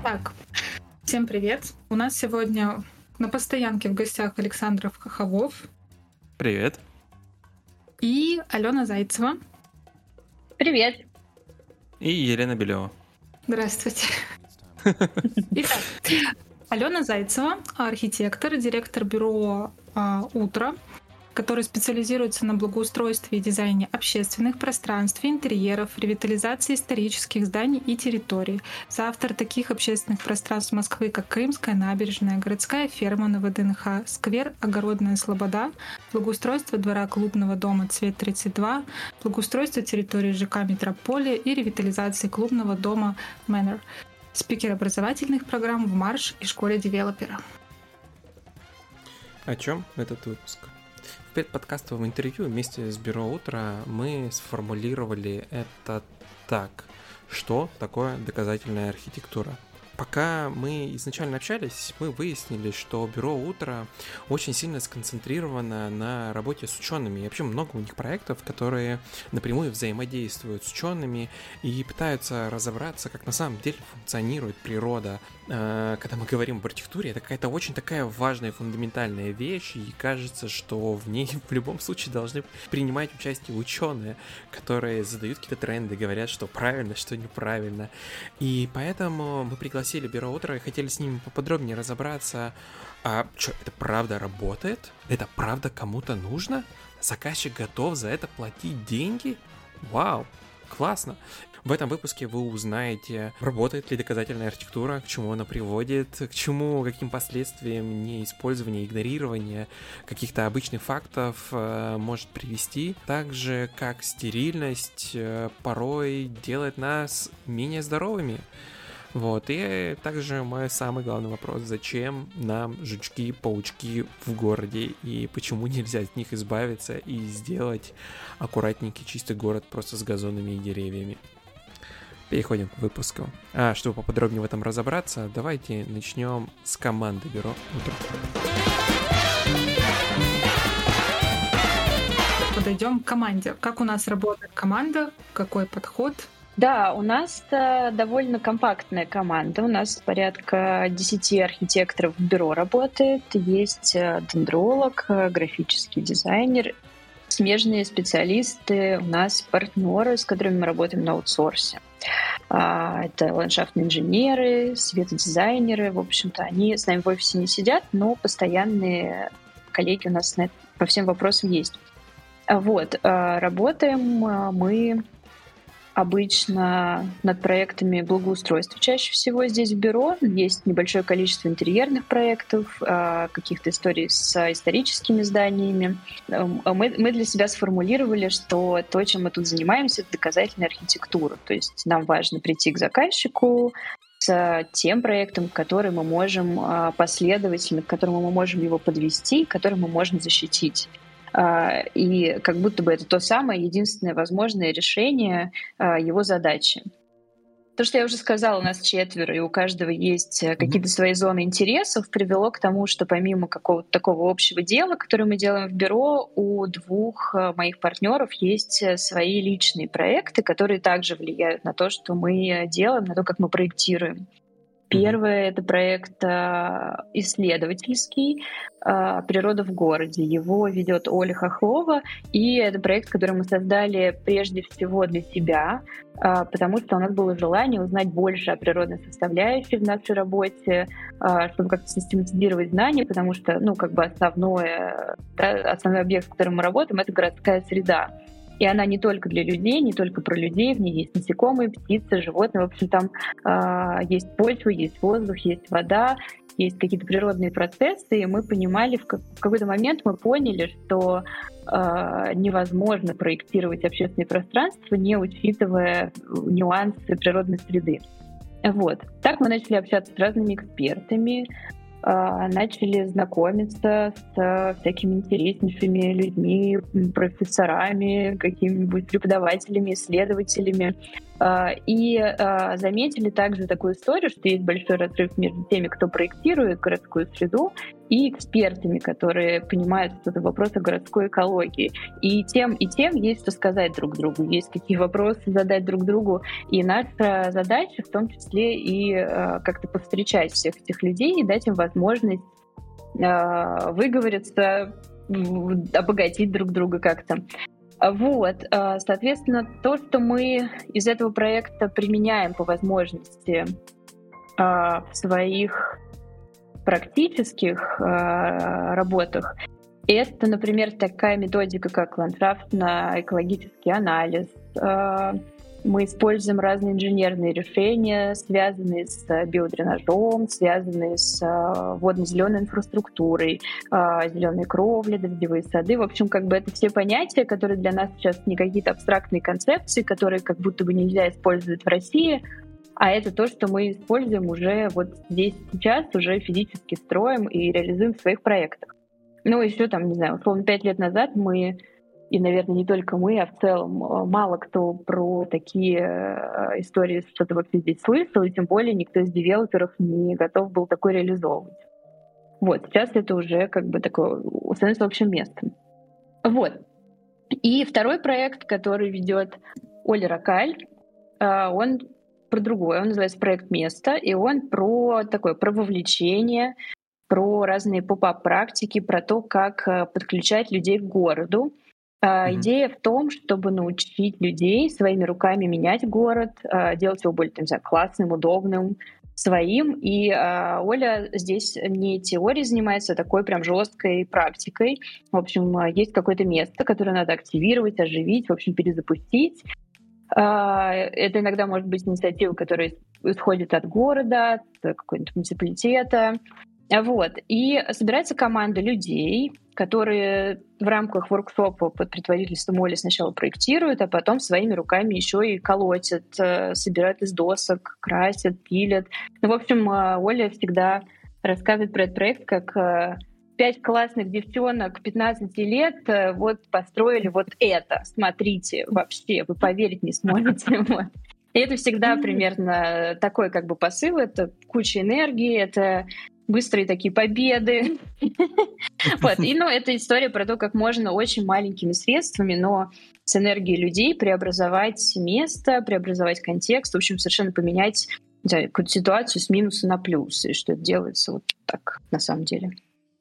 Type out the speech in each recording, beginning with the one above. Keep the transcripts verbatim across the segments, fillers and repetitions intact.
Так, всем привет. У нас сегодня на постоянке в гостях Александр Хоховов. Привет. И Алена Зайцева. Привет. И Елена Белева. Здравствуйте. Итак, Алена Зайцева, архитектор, директор бюро а, «Утро», который специализируется на благоустройстве и дизайне общественных пространств, интерьеров, ревитализации исторических зданий и территорий. Соавтор таких общественных пространств Москвы, как Крымская набережная, городская ферма на ВДНХ, сквер Огородная Слобода, благоустройство двора клубного дома Цвет тридцать два, благоустройство территории ЖК Метрополия и ревитализации клубного дома Manor. Спикер образовательных программ в Марш и школе девелопера. О чем этот выпуск? В предподкастовом интервью вместе с бюро «Утро» мы сформулировали это так. Что такое доказательная архитектура? Пока мы изначально общались, мы выяснили, что бюро «Утро» очень сильно сконцентрировано на работе с учеными. И вообще много у них проектов, которые напрямую взаимодействуют с учеными и пытаются разобраться, как на самом деле функционирует природа. Когда мы говорим об архитектуре, это какая-то очень такая важная, фундаментальная вещь, и кажется, что в ней в любом случае должны принимать участие ученые, которые задают какие-то тренды, говорят, что правильно, что неправильно. И поэтому мы пригласили бюро «Утро» и хотели с ними поподробнее разобраться, а что, это правда работает? Это правда кому-то нужно? Заказчик готов за это платить деньги? Вау, классно! В этом выпуске вы узнаете, работает ли доказательная архитектура, к чему она приводит, к чему, каким последствиям неиспользование, игнорирование каких-то обычных фактов э, может привести. Также, как стерильность э, порой делает нас менее здоровыми. Вот, и также мой самый главный вопрос: зачем нам жучки, паучки в городе, и почему нельзя от них избавиться и сделать аккуратненький чистый город просто с газонами и деревьями. Переходим к выпуску. А чтобы поподробнее в этом разобраться, давайте начнем с команды бюро «Утро». Подойдем к команде. Как у нас работает команда? Какой подход? Да, у нас довольно компактная команда. У нас порядка десяти архитекторов в бюро работает. Есть дендролог, графический дизайнер, смежные специалисты, у нас партнеры, с которыми мы работаем на аутсорсе. Это ландшафтные инженеры, светодизайнеры. В общем-то, они с нами в офисе не сидят, но постоянные коллеги у нас по всем вопросам есть. Вот. Работаем мы обычно над проектами благоустройства. Чаще всего здесь в бюро есть небольшое количество интерьерных проектов, каких-то историй с историческими зданиями. Мы, мы для себя сформулировали, что то, чем мы тут занимаемся, это доказательная архитектура. То есть нам важно прийти к заказчику с тем проектом, который мы можем последовательно, к которому мы можем его подвести, который мы можем защитить. И как будто бы это то самое единственное возможное решение его задачи. То, что я уже сказала, у нас четверо, и у каждого есть какие-то свои зоны интересов, привело к тому, что помимо какого-то такого общего дела, которое мы делаем в бюро, у двух моих партнеров есть свои личные проекты, которые также влияют на то, что мы делаем, на то, как мы проектируем. Первый — это проект исследовательский «Природа в городе». Его ведет Оля Хохлова, и это проект, который мы создали прежде всего для себя, потому что у нас было желание узнать больше о природной составляющей в нашей работе, чтобы как-то систематизировать знания, потому что, ну, как бы основное, да, основной объект, с которым мы работаем, это городская среда. И она не только для людей, не только про людей, в ней есть насекомые, птицы, животные. В общем, там э, есть почва, есть воздух, есть вода, есть какие-то природные процессы. И мы понимали, в, как, в какой-то момент мы поняли, что э, невозможно проектировать общественные пространства, не учитывая нюансы природной среды. Вот. Так мы начали общаться с разными экспертами, начали знакомиться с всякими интереснейшими людьми, профессорами, какими-нибудь преподавателями, исследователями. И заметили также такую историю, что есть большой разрыв между теми, кто проектирует городскую среду, и экспертами, которые понимают что-то в вопросах городской экологии. И тем, и тем есть что сказать друг другу, есть какие вопросы задать друг другу. И наша задача в том числе и как-то повстречать всех этих людей и дать им возможность выговориться, обогатить друг друга как-то. Вот, соответственно, то, что мы из этого проекта применяем по возможности в своих практических работах, это, например, такая методика, как ландшафтно-экологический анализ. Мы используем разные инженерные решения, связанные с биодренажом, связанные с водно-зеленой инфраструктурой, зеленые кровли, дождевые сады. В общем, как бы это все понятия, которые для нас сейчас не какие-то абстрактные концепции, которые как будто бы нельзя использовать в России, а это то, что мы используем уже вот здесь сейчас, уже физически строим и реализуем в своих проектах. Ну, еще там, не знаю, условно, пять лет назад мы, и, наверное, не только мы, а в целом мало кто про такие истории что-то вообще здесь слышал, и тем более никто из девелоперов не готов был такое реализовывать. Вот, сейчас это уже как бы такое становится общим местом. Вот. И второй проект, который ведет Оля Ракаль, он про другое, он называется «Проект место», и он про такое, про вовлечение, про разные поп-ап практики, про то, как подключать людей к городу. Uh, mm-hmm. Идея в том, чтобы научить людей своими руками менять город, uh, делать его более, там, не знаю, классным, удобным, своим. И uh, Оля здесь не теорией занимается, а такой прям жесткой практикой. В общем, uh, есть какое-то место, которое надо активировать, оживить, в общем, перезапустить. Uh, это иногда может быть инициатива, которая исходит от города, от какого-нибудь муниципалитета. Вот. И собирается команда людей, которые в рамках воркшопа под предводительством Оли сначала проектируют, а потом своими руками еще и колотят, собирают из досок, красят, пилят. Ну, в общем, Оля всегда рассказывает про этот проект как пять классных девчонок пятнадцати лет вот построили вот это. Смотрите, вообще, вы поверить не сможете. Вот. И это всегда примерно такой как бы посыл, это куча энергии, это быстрые такие победы. Вот. И, ну, это история про то, как можно очень маленькими средствами, но с энергией людей преобразовать место, преобразовать контекст, в общем, совершенно поменять, не знаю, какую-то ситуацию с минуса на плюс, и что это делается вот так на самом деле.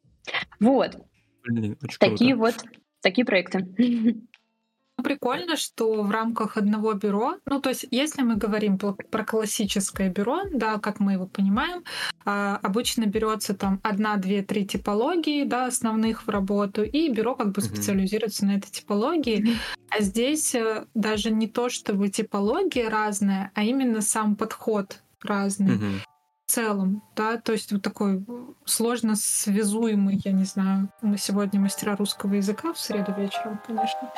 Вот. Блин, очень такие круто. вот, такие проекты. Прикольно, что в рамках одного бюро, ну то есть если мы говорим про классическое бюро, да, как мы его понимаем, обычно берется там одна, две, три типологии, да, основных в работу, и бюро как бы специализируется mm-hmm. на этой типологии. Mm-hmm. А здесь даже не то, чтобы типология разная, а именно сам подход разный. Mm-hmm. В целом, да, то есть вот такой сложно связуемый, я не знаю, мы сегодня мастера русского языка в среду вечером, конечно.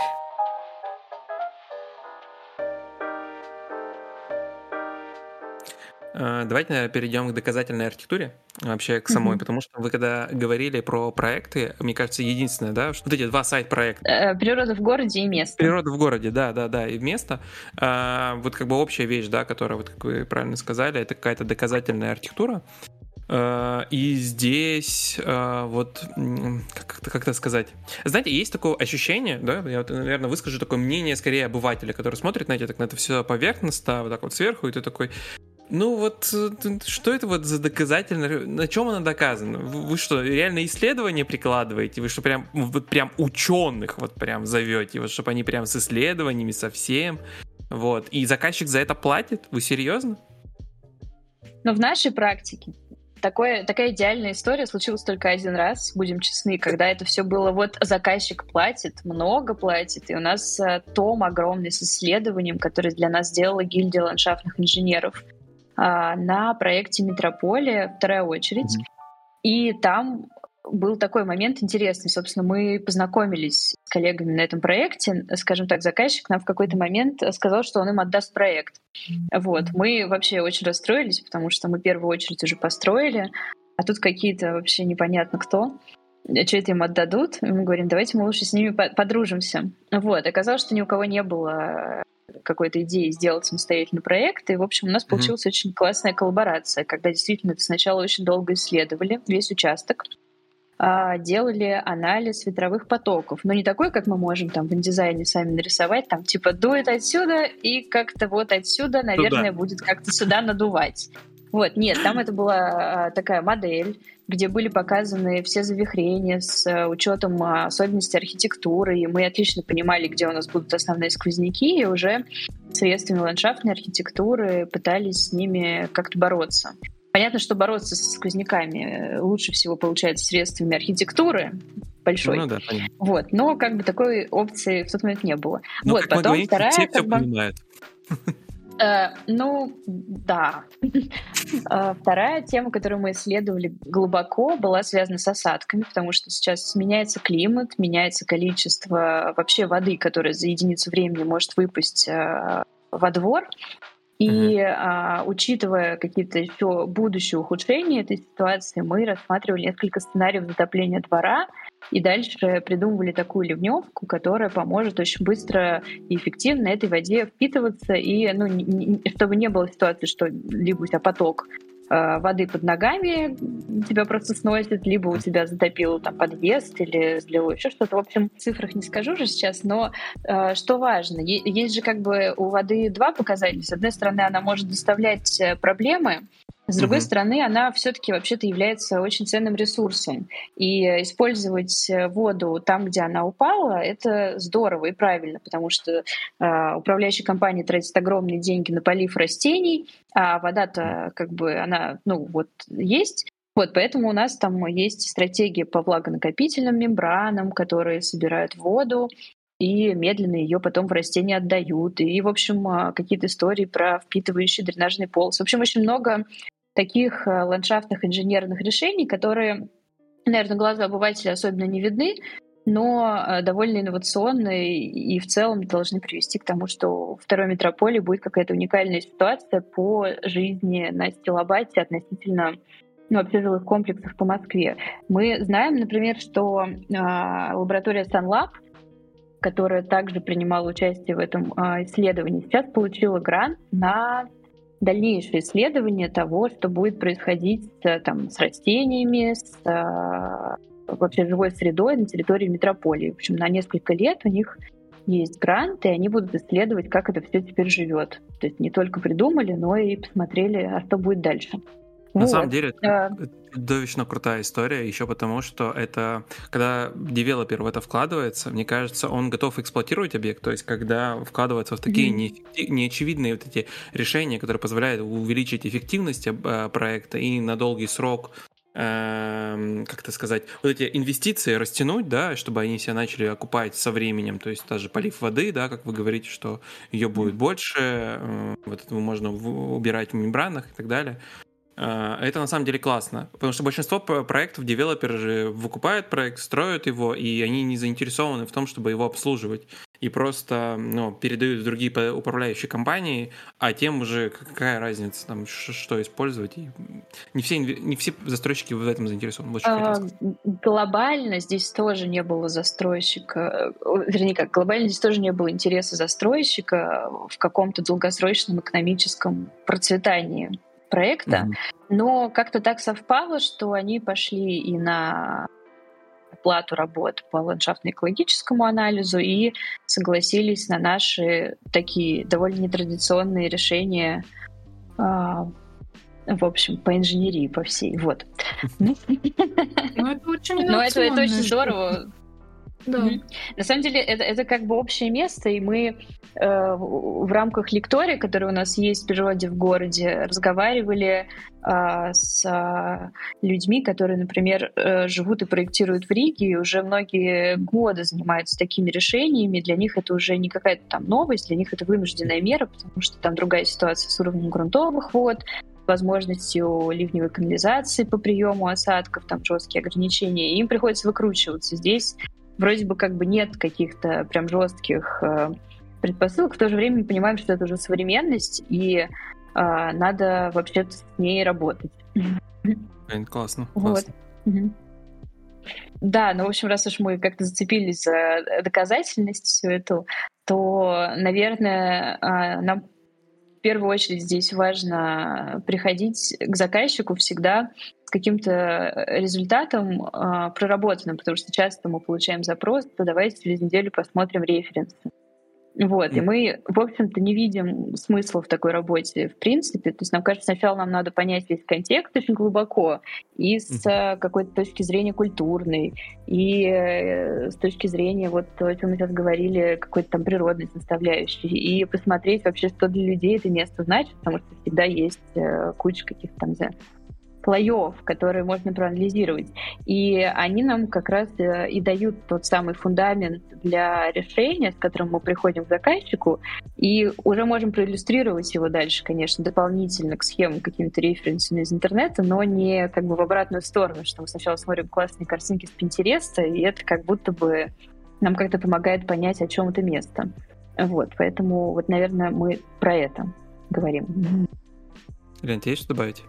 Давайте, наверное, перейдем к доказательной архитектуре, вообще к самой, mm-hmm. потому что вы когда говорили про проекты, мне кажется, единственное, да, что вот эти два сайт-проекта. Природа в городе и место. Природа в городе, да, да, да, и место. А, вот как бы общая вещь, да, которая, вот как вы правильно сказали, это какая-то доказательная архитектура. А, и здесь а, вот, как-то, как-то сказать, знаете, есть такое ощущение, да, я, вот, наверное, выскажу такое мнение скорее обывателя, который смотрит, знаете, так на это все поверхностно, вот так вот сверху, и ты такой... Ну вот, что это вот за доказательно? На чем оно доказано? Вы что, реально исследования прикладываете? Вы что, прям, вот прям ученых вот прям зовете? Вот чтобы они прям с исследованиями совсем? Вот. И заказчик за это платит? Вы серьезно? Но в нашей практике такое, такая идеальная история случилась только один раз, будем честны, когда это все было вот заказчик платит, много платит, и у нас том огромный с исследованием, который для нас сделала гильдия ландшафтных инженеров на проекте «Метрополия», вторая очередь. Mm-hmm. И там был такой момент интересный. Собственно, мы познакомились с коллегами на этом проекте. Скажем так, заказчик нам в какой-то момент сказал, что он им отдаст проект. Mm-hmm. Вот. Мы вообще очень расстроились, потому что мы первую очередь уже построили, а тут какие-то вообще непонятно кто. Что это им отдадут? И мы говорим, давайте мы лучше с ними подружимся. Вот. Оказалось, что ни у кого не было какой-то идеей сделать самостоятельный проект. И, в общем, у нас mm-hmm. получилась очень классная коллаборация, когда действительно это сначала очень долго исследовали весь участок, делали анализ ветровых потоков. Но не такой, как мы можем там в индизайне сами нарисовать, там типа дует отсюда, и как-то вот отсюда, наверное, Туда. будет как-то сюда надувать. Вот, нет, там это была такая модель, где были показаны все завихрения с учетом особенностей архитектуры, и мы отлично понимали, где у нас будут основные сквозняки, и уже средствами ландшафтной архитектуры пытались с ними как-то бороться. Понятно, что бороться со сквозняками лучше всего получается средствами архитектуры большой. Ну да, понятно. Вот, но как бы такой опции в тот момент не было. Ну, вот, как потом говорим, вторая, все как все бы, понимают. Э, ну, да. Вторая тема, которую мы исследовали глубоко, была связана с осадками, потому что сейчас меняется климат, меняется количество вообще воды, которая за единицу времени может выпасть во двор. И uh-huh. а, учитывая какие-то еще будущие ухудшения этой ситуации, мы рассматривали несколько сценариев затопления двора и дальше придумывали такую ливневку, которая поможет очень быстро и эффективно этой воде впитываться, и ну, не, не, чтобы не было ситуации, что либо у тебя поток э, воды под ногами тебя просто сносит, либо у тебя затопил там подъезд или слило еще что-то. В общем, в цифрах не скажу же сейчас, но э, что важно, е- есть же как бы у воды два показателя. С одной стороны, она может доставлять проблемы, с другой mm-hmm. стороны, она все-таки вообще-то является очень ценным ресурсом. И использовать воду там, где она упала, это здорово и правильно, потому что э, управляющая компания тратит огромные деньги на полив растений, а вода-то как бы она, ну вот, есть. Вот, поэтому у нас там есть стратегия по влагонакопительным мембранам, которые собирают воду и медленно ее потом в растения отдают. И, в общем, какие-то истории про впитывающие дренажные полосы. В общем, очень много таких ландшафтных инженерных решений, которые, наверное, глазу обывателя особенно не видны, но довольно инновационные и в целом должны привести к тому, что у второй метрополии будет какая-то уникальная ситуация по жизни на Стилобате относительно ну, вообще жилых комплексов по Москве. Мы знаем, например, что э, лаборатория Sunlab, которая также принимала участие в этом э, исследовании, сейчас получила грант на дальнейшее исследование того, что будет происходить там, с растениями, с э, вообще живой средой на территории метрополии. В общем, на несколько лет у них есть грант, и они будут исследовать, как это все теперь живет. То есть не только придумали, но и посмотрели, а что будет дальше. На вот. самом деле, это чудовищно крутая история, еще потому, что это, когда девелопер в это вкладывается, мне кажется, он готов эксплуатировать объект, то есть когда вкладывается в такие mm-hmm. неочевидные вот эти решения, которые позволяют увеличить эффективность проекта и на долгий срок, э, как это сказать, вот эти инвестиции растянуть, да, чтобы они себя начали окупать со временем, то есть даже полив воды, да, как вы говорите, что ее будет mm-hmm. больше, э, вот это можно убирать в мембранах и так далее. Это на самом деле классно, потому что большинство проектов девелоперы же выкупают проект, строят его, и они не заинтересованы в том, чтобы его обслуживать, и просто ну, передают в другие управляющие компании, а тем уже какая разница, там, что использовать. И не все, не все застройщики в этом заинтересованы. Вот а, глобально здесь тоже не было застройщика, вернее как, глобально здесь тоже не было интереса застройщика в каком-то долгосрочном экономическом процветании проекта, mm-hmm. но как-то так совпало, что они пошли и на оплату работ по ландшафтно-экологическому анализу и согласились на наши такие довольно нетрадиционные решения, э, в общем, по инженерии, по всей. Вот. Ну, это очень Но это очень здорово. Да. Mm-hmm. На самом деле это, это как бы общее место, и мы э, в, в рамках лектория, который у нас есть в природе в городе, разговаривали э, с э, людьми, которые, например, э, живут и проектируют в Риге, и уже многие годы занимаются такими решениями. Для них это уже не какая-то там новость, для них это вынужденная мера, потому что там другая ситуация с уровнем грунтовых вод, возможностью ливневой канализации по приему осадков, там жесткие ограничения, и им приходится выкручиваться. Здесь вроде бы как бы нет каких-то прям жестких э, предпосылок, в то же время мы понимаем, что это уже современность, и э, надо вообще-то с ней работать. Классно. Вот. Угу. Да, ну, в общем, раз уж мы как-то зацепились за доказательность всю эту, то, наверное, нам в первую очередь здесь важно приходить к заказчику всегда с каким-то результатом э, проработанным, потому что часто мы получаем запрос, то давайте через неделю посмотрим референсы. Вот, mm. и мы, в общем-то, не видим смысла в такой работе в принципе. То есть нам кажется, сначала нам надо понять весь контекст очень глубоко, и с mm. какой-то точки зрения культурной, и с точки зрения, вот то, о чем мы сейчас говорили, какой-то там природной составляющей, и посмотреть вообще, что для людей это место значит, потому что всегда есть куча каких-то там слоев, которые можно проанализировать. И они нам как раз и дают тот самый фундамент для решения, с которым мы приходим к заказчику, и уже можем проиллюстрировать его дальше, конечно, дополнительно к схемам, какими-то референсами из интернета, но не как бы в обратную сторону, что мы сначала смотрим классные картинки с Пинтереста, и это как будто бы нам как-то помогает понять, о чем это место. Вот, поэтому вот, наверное, мы про это говорим. Лен, тебе есть что добавить?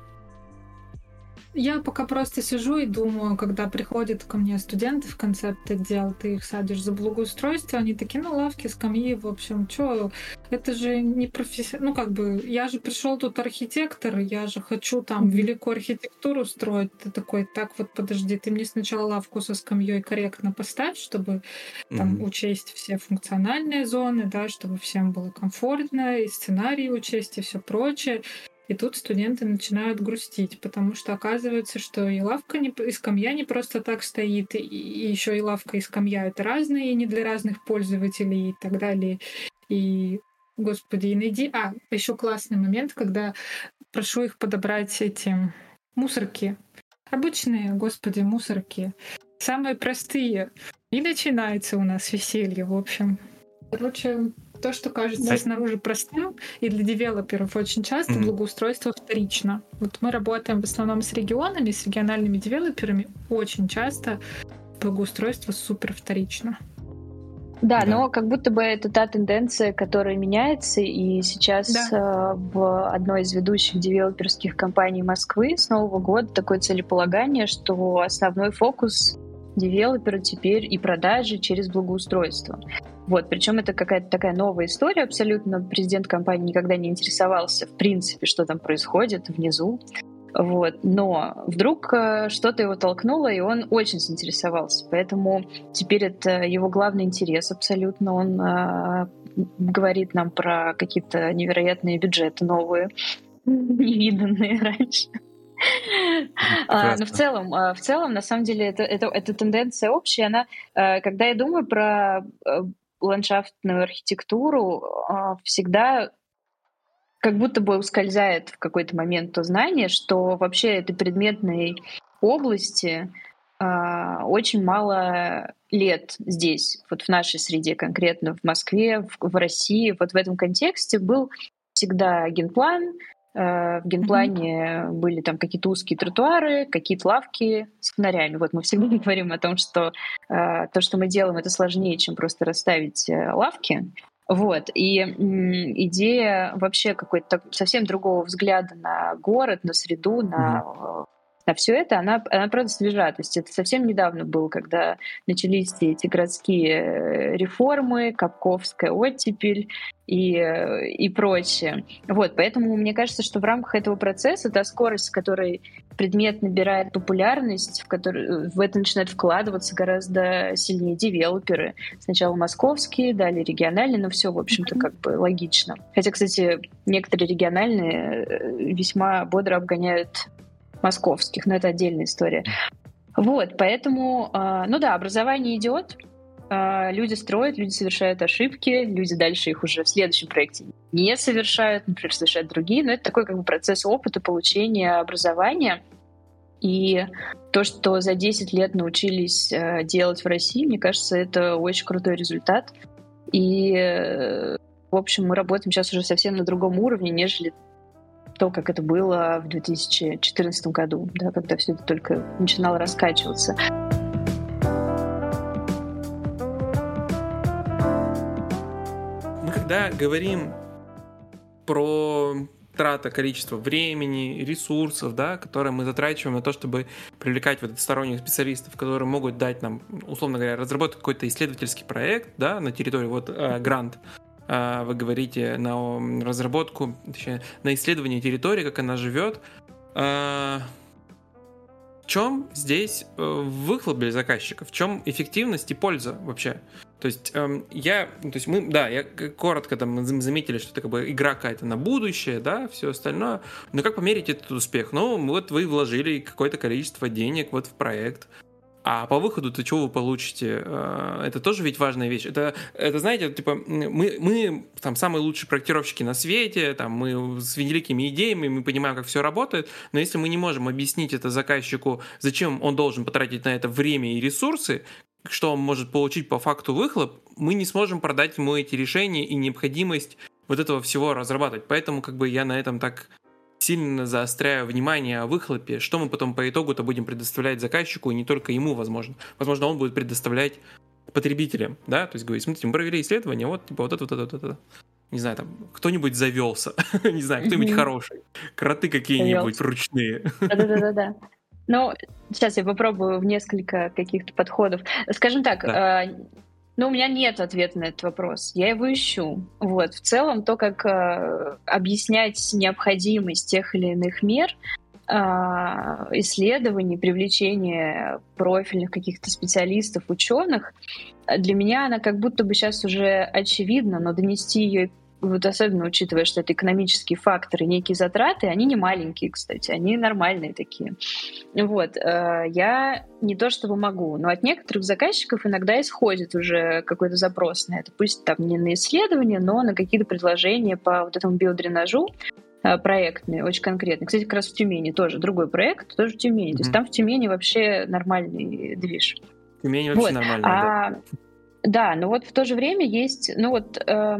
Я пока просто сижу и думаю, когда приходят ко мне студенты в концепт-отдел, ты их садишь за благоустройство, они такие, ну, лавки, скамьи, в общем, что, это же не профессионально, ну, как бы, я же пришел тут архитектор, я же хочу там великую архитектуру строить, ты такой, так вот, подожди, ты мне сначала лавку со скамьей корректно поставь, чтобы там mm-hmm. учесть все функциональные зоны, да, чтобы всем было комфортно, и сценарии учесть, и все прочее. И тут студенты начинают грустить, потому что оказывается, что и лавка, не, и скамья не просто так стоит, и, и еще и лавка, и скамья — это разные, и не для разных пользователей, и так далее. И, господи, и найди... А, еще классный момент, когда прошу их подобрать эти мусорки. Обычные, господи, мусорки. Самые простые. И начинается у нас веселье, в общем. Короче... То, что кажется снаружи простым, и для девелоперов очень часто mm-hmm. благоустройство вторично. Вот мы работаем в основном с регионами, с региональными девелоперами. Очень часто благоустройство супер вторично. Да, да, но как будто бы это та тенденция, которая меняется, и сейчас да. в одной из ведущих девелоперских компаний Москвы с Нового года такое целеполагание, что основной фокус девелопера теперь и продажи через благоустройство. Вот, причем это какая-то такая новая история абсолютно. Президент компании никогда не интересовался, в принципе, что там происходит внизу. Вот. Но вдруг что-то его толкнуло, и он очень заинтересовался. Поэтому теперь это его главный интерес абсолютно. Он э, говорит нам про какие-то невероятные бюджеты новые, невиданные раньше. А, но в целом, в целом, на самом деле, это, это, это тенденция общая. Она, когда я думаю про ландшафтную архитектуру, всегда как будто бы ускользает в какой-то момент то знание, что вообще этой предметной области очень мало лет здесь, вот в нашей среде конкретно, в Москве, в, в России. Вот в этом контексте был всегда генплан. В генплане mm-hmm. были там какие-то узкие тротуары, какие-то лавки с фонарями. Вот мы всегда говорим о том, что э, то, что мы делаем, это сложнее, чем просто расставить э, лавки. Вот. И м, идея вообще какой-то совсем другого взгляда на город, на среду, на, mm-hmm. на все это, она, она правда свежа. То есть это совсем недавно было, когда начались эти городские реформы, Капковская оттепель и, и прочее. Вот, поэтому мне кажется, что в рамках этого процесса та скорость, с которой предмет набирает популярность, в, который, в это начинают вкладываться гораздо сильнее девелоперы. Сначала московские, далее региональные, но все, в общем-то, как бы логично. Хотя, кстати, некоторые региональные весьма бодро обгоняют московских, но это отдельная история. Вот, поэтому, ну да, образование идет, люди строят, люди совершают ошибки, люди дальше их уже в следующем проекте не совершают, например, совершают другие, но это такой как бы процесс опыта, получения образования. И то, что за десять лет научились делать в России, мне кажется, это очень крутой результат. И, в общем, мы работаем сейчас уже совсем на другом уровне, нежели то, как это было в две тысячи четырнадцатом году, да, когда все это только начинало раскачиваться. Мы когда говорим про трата количества времени, ресурсов, да, которые мы затрачиваем на то, чтобы привлекать вот сторонних специалистов, которые могут дать нам, условно говоря, разработать какой-то исследовательский проект, да, на территории вот э, грант, вы говорите на разработку, точнее, на исследование территории, как она живет. В чем здесь выхлоп для заказчика? В чем эффективность и польза вообще? То есть я, то есть мы, да, я коротко там заметили, что это как бы игра какая-то на будущее, да, все остальное. Но как померить этот успех? Ну, вот вы вложили какое-то количество денег вот в проект. А по выходу-то что вы получите? Это тоже ведь важная вещь. Это, это знаете, типа, мы, мы там самые лучшие проектировщики на свете, там, мы с великими идеями, мы понимаем, как все работает, но если мы не можем объяснить это заказчику, зачем он должен потратить на это время и ресурсы, что он может получить по факту выхлоп, мы не сможем продать ему эти решения и необходимость вот этого всего разрабатывать. Поэтому как бы я на этом так сильно заостряю внимание о выхлопе, что мы потом по итогу-то будем предоставлять заказчику, и не только ему, возможно. Возможно, он будет предоставлять потребителям, да, то есть говорить, смотрите, мы провели исследование, вот, типа, вот это, вот это, вот это. Не знаю, там, кто-нибудь завелся, не знаю, кто-нибудь mm-hmm. хороший, кроты какие-нибудь завелся. Ручные. Да-да-да-да. Ну, сейчас я попробую в несколько каких-то подходов. Скажем так, да. э, ну, у меня нет ответа на этот вопрос. Я его ищу. Вот. В целом, то, как э, объяснять необходимость тех или иных мер, э, исследований, привлечения профильных каких-то специалистов, ученых, для меня она как будто бы сейчас уже очевидна, но донести ее, вот особенно учитывая, что это экономические факторы, некие затраты, они не маленькие, кстати, они нормальные такие. Вот. Я не то чтобы могу, но от некоторых заказчиков иногда исходит уже какой-то запрос на это. Пусть там не на исследование, но на какие-то предложения по вот этому биодренажу проектные, очень конкретные. Кстати, как раз в Тюмени тоже другой проект, тоже в Тюмени. Mm-hmm. То есть там в Тюмени вообще нормальный движ. В Тюмени вообще вот. Нормально, а, да. Да, но вот в то же время есть, ну вот... Э,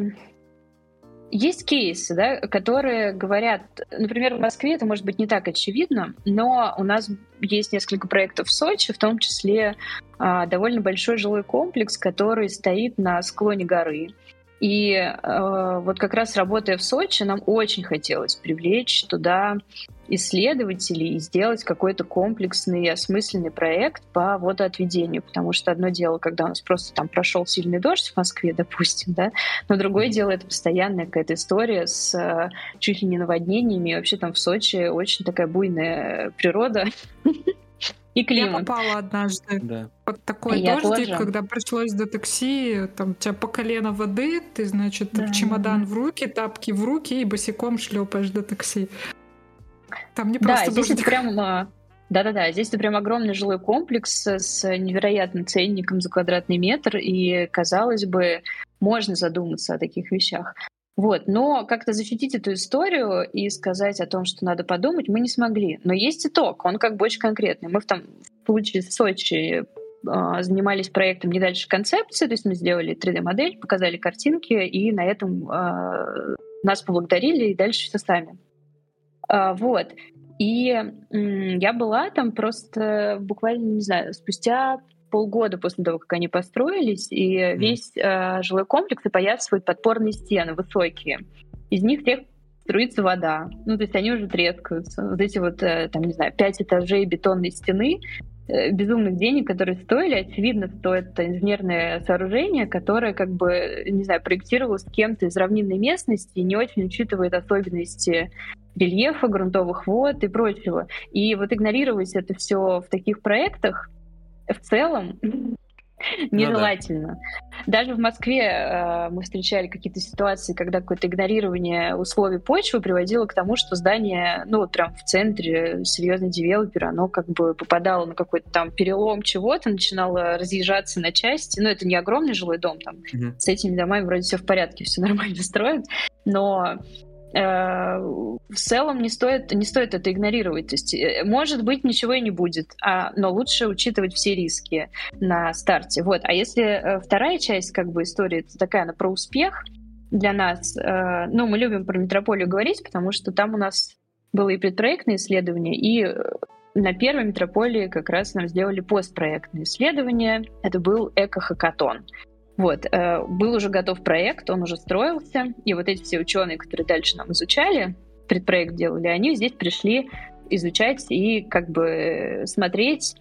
Есть кейсы, да, которые говорят, например, в Москве это может быть не так очевидно, но у нас есть несколько проектов в Сочи, в том числе а, довольно большой жилой комплекс, который стоит на склоне горы. И а, вот как раз работая в Сочи, нам очень хотелось привлечь туда исследователей и сделать какой-то комплексный, осмысленный проект по водоотведению, потому что одно дело, когда у нас просто там прошел сильный дождь в Москве, допустим, да, но другое дело — это постоянная какая-то история с чуть ли не наводнениями, и вообще там в Сочи очень такая буйная природа и климат. Я попала однажды да. под такой Я дождик, тоже. когда пришлось до такси, там у тебя по колено воды, ты, значит, да. чемодан в руки, тапки в руки и босиком шлепаешь до такси. Там не просто да, здесь дождик. это прям, да-да-да, здесь это прям огромный жилой комплекс с невероятным ценником за квадратный метр, и, казалось бы, можно задуматься о таких вещах. Вот, но как-то защитить эту историю и сказать о том, что надо подумать, мы не смогли. Но есть итог, он как бы очень конкретный. Мы в том в случае в Сочи э, занимались проектом не дальше концепции, то есть мы сделали три дэ-модель, показали картинки, и на этом э, нас поблагодарили, и дальше все сами. Uh, вот. И м, я была там просто буквально, не знаю, спустя полгода после того, как они построились, и mm. весь э, жилой комплекс опоясывает подпорные стены высокие. Из них всех струится вода. Ну, то есть они уже трескаются. Вот эти вот, э, там, не знаю, пять этажей бетонной стены, э, безумных денег, которые стоили, очевидно, стоит инженерное сооружение, которое, как бы, не знаю, проектировалось кем-то из равнинной местности и не очень учитывает особенности рельефа, грунтовых вод и прочего. И вот игнорировать это все в таких проектах в целом нежелательно. Ну, да. Даже в Москве э, мы встречали какие-то ситуации, когда какое-то игнорирование условий почвы приводило к тому, что здание, ну вот прям в центре, серьезный девелопер, оно как бы попадало на какой-то там перелом чего-то, начинало разъезжаться на части. Ну, это не огромный жилой дом, там mm-hmm. с этими домами вроде все в порядке, все нормально строят, но в целом не стоит, не стоит это игнорировать. То есть, может быть, ничего и не будет, а, но лучше учитывать все риски на старте. Вот. А если вторая часть как бы истории, это такая, она про успех для нас. Ну, мы любим про метрополию говорить, потому что там у нас было и предпроектное исследование, и на первой метрополии как раз нам сделали постпроектное исследование. Это был эко-хакатон. Вот, э, был уже готов проект, он уже строился, и вот эти все ученые, которые дальше нам изучали, предпроект делали, они здесь пришли изучать и как бы смотреть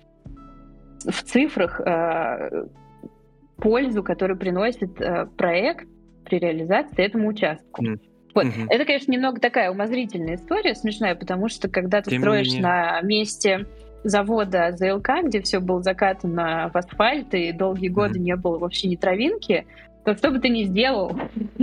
в цифрах э, пользу, которую приносит э, проект при реализации этому участку. Mm. Вот. Mm-hmm. Это, конечно, немного такая умозрительная история, смешная, потому что когда ты Тем строишь менее... на месте завода ЗЛК, где все было закатано в асфальт и долгие годы mm-hmm. не было вообще ни травинки, то что бы ты ни сделал,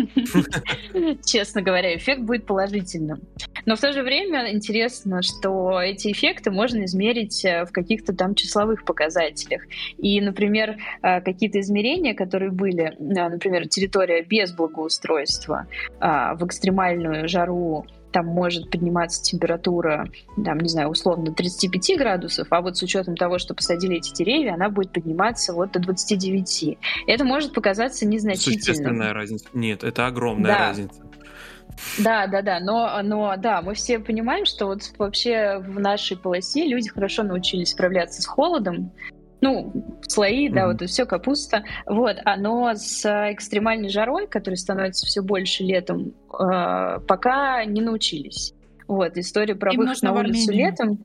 честно говоря, эффект будет положительным. Но в то же время интересно, что эти эффекты можно измерить в каких-то там числовых показателях. И, например, какие-то измерения, которые были, например, территория без благоустройства в экстремальную жару, там может подниматься температура, там, не знаю, условно тридцать пять градусов, а вот с учетом того, что посадили эти деревья, она будет подниматься вот до двадцать девять. Это может показаться незначительным. Существенная разница. Нет, это огромная да. разница. Да, да, да, но, но да, мы все понимаем, что вот вообще в нашей полосе люди хорошо научились справляться с холодом. Ну, слои, mm-hmm. да, вот и все, капуста. Вот, оно с экстремальной жарой, которая становится все больше летом, э, пока не научились. Вот, история про Им выход на улицу летом.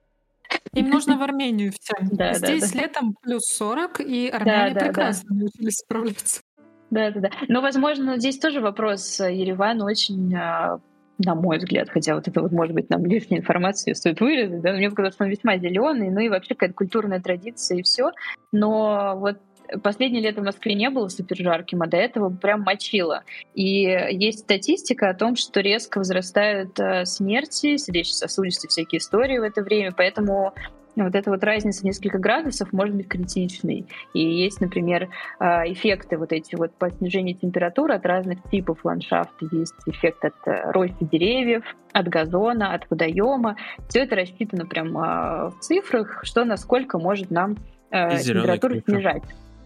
Им нужно в Армению всем. Да, Здесь да, да. летом плюс сорок, и армяне да, да, прекрасно да. научились справляться. Да, да, да. Но, возможно, здесь тоже вопрос Ереван очень, на мой взгляд, хотя вот это вот, может быть, нам лишняя информация стоит вырезать, да, мне показалось, что он весьма зеленый, ну и вообще какая-то культурная традиция и все. Но вот последнее лето в Москве не было супер жарким, а до этого прям мочило. И есть статистика о том, что резко возрастают смерти, сердечно-сосудистые всякие истории в это время, поэтому вот эта вот разница в несколько градусов может быть критичной. И есть, например, эффекты вот эти вот по снижению температуры от разных типов ландшафта. Есть эффект от роста деревьев, от газона, от водоема. Все это рассчитано прям в цифрах, что насколько может нам температуру снижать.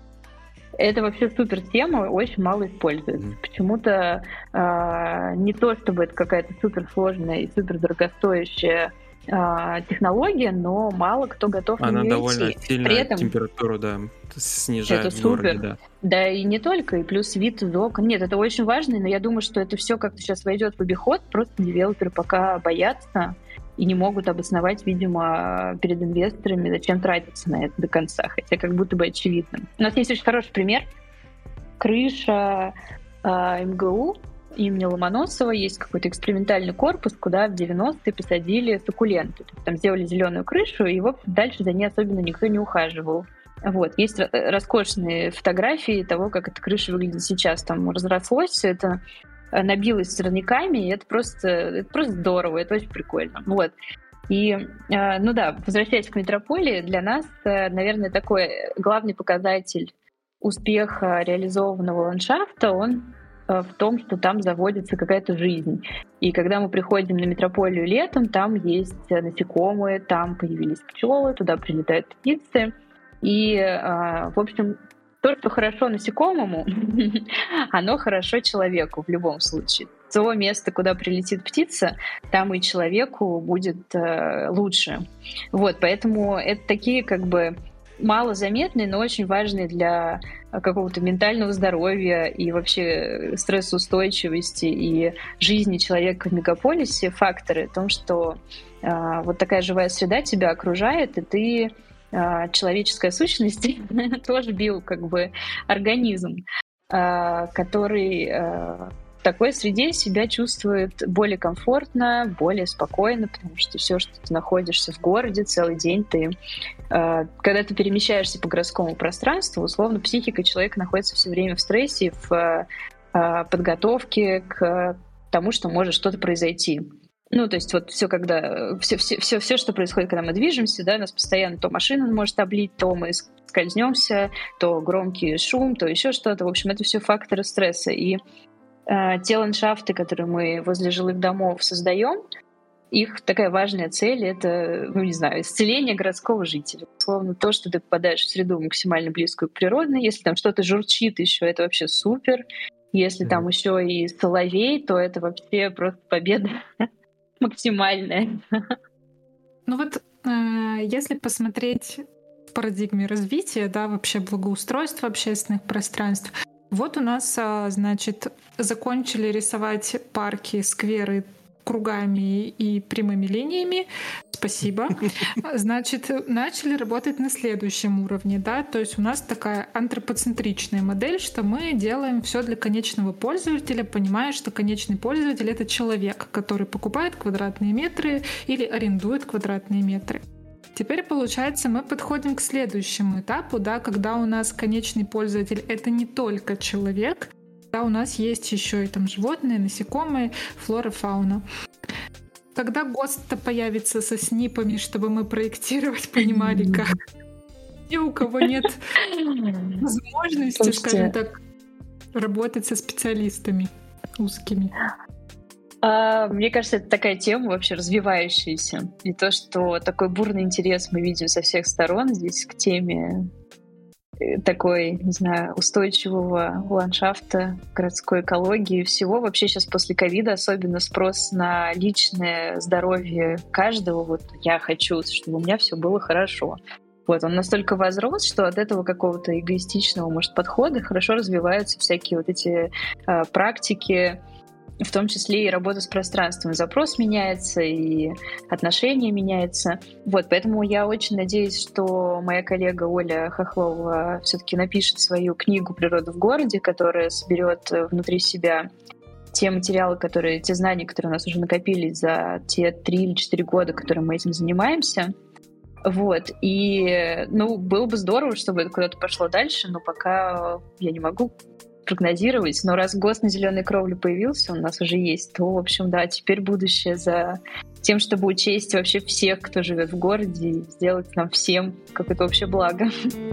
Это вообще супер тема, очень мало используется. Mm-hmm. Почему-то э, не то, чтобы это какая-то суперсложная и супер дорогостоящая технология, но мало кто готов Она на нее довольно идти. сильно При этом температуру, да, снижает это в городе, супер. да. Да, и не только, и плюс вид из окон. Нет, это очень важно, но я думаю, что это все как-то сейчас войдет в обиход, просто девелоперы пока боятся и не могут обосновать, видимо, перед инвесторами, зачем тратиться на это до конца, хотя как будто бы очевидно. У нас есть очень хороший пример. Крыша э, МГУ имени Ломоносова, есть какой-то экспериментальный корпус, куда в девяностые посадили суккуленты. Там сделали зеленую крышу, и, в общем, дальше за ней особенно никто не ухаживал. Вот. Есть роскошные фотографии того, как эта крыша выглядит сейчас. Там разрослось все это, набилось сорняками, и это просто, это просто здорово, это очень прикольно. Вот. И, ну да, возвращаясь к метрополии, для нас, наверное, такой главный показатель успеха реализованного ландшафта, он в том, что там заводится какая-то жизнь. И когда мы приходим на метрополию летом, там есть насекомые, там появились пчелы, туда прилетают птицы. И, в общем, то, что хорошо насекомому, оно хорошо человеку в любом случае. То место, куда прилетит птица, там и человеку будет лучше. Вот, поэтому это такие как бы малозаметные, но очень важные для какого-то ментального здоровья и вообще стрессоустойчивости и жизни человека в мегаполисе факторы о том, что э, вот такая живая среда тебя окружает, и ты э, человеческая сущность, тоже био как бы организм, э, который э, в такой среде себя чувствует более комфортно, более спокойно, потому что все, что ты находишься в городе целый день, ты, э, когда ты перемещаешься по городскому пространству, условно, психика человека находится все время в стрессе, в э, подготовке к тому, что может что-то произойти. Ну, то есть вот все, когда все, все, все, все, что происходит, когда мы движемся, да, нас постоянно то машина может облить, то мы скользнемся, то громкий шум, то еще что-то. В общем, это все факторы стресса. И те ландшафты, которые мы возле жилых домов создаем, их такая важная цель — это, ну, не знаю, исцеление городского жителя. Словно то, что ты попадаешь в среду максимально близкую к природной. Если там что-то журчит еще, это вообще супер. Если mm-hmm. там еще и соловей, то это вообще просто победа максимальная. Ну вот, э, если посмотреть в парадигме развития, да, вообще благоустройства общественных пространств, вот у нас, значит, закончили рисовать парки, скверы кругами и прямыми линиями. Спасибо. Значит, начали работать на следующем уровне, да, то есть у нас такая антропоцентричная модель, что мы делаем все для конечного пользователя, понимая, что конечный пользователь — это человек, который покупает квадратные метры или арендует квадратные метры. Теперь, получается, мы подходим к следующему этапу, да, когда у нас конечный пользователь — это не только человек, да, у нас есть еще и там животные, насекомые, флора, фауна. Когда ГОСТ появится со снипами, чтобы мы проектировать, понимали, как и у кого нет возможности, Слушайте, скажем так, работать со специалистами узкими. а, мне кажется, это такая тема вообще развивающаяся. И то, что такой бурный интерес мы видим со всех сторон здесь к теме э, такой, не знаю, устойчивого ландшафта, городской экологии, всего. Вообще сейчас после ковида особенно спрос на личное здоровье каждого. Вот я хочу, чтобы у меня все было хорошо. Вот, он настолько возрос, что от этого какого-то эгоистичного, может, подхода хорошо развиваются всякие вот эти э, практики, в том числе и работа с пространством. Запрос меняется, и отношения меняются. Вот, поэтому я очень надеюсь, что моя коллега Оля Хохлова все-таки напишет свою книгу «Природа в городе», которая соберет внутри себя те материалы, которые, те знания, которые у нас уже накопились за те три или четыре года, которые мы этим занимаемся. Вот, и, ну, было бы здорово, чтобы это куда-то пошло дальше, но пока я не могу прогнозировать. Но раз ГОСТ на зеленой кровле появился, у нас уже есть, то, в общем, да, теперь будущее за тем, чтобы учесть вообще всех, кто живет в городе, и сделать нам всем какое-то общее благо.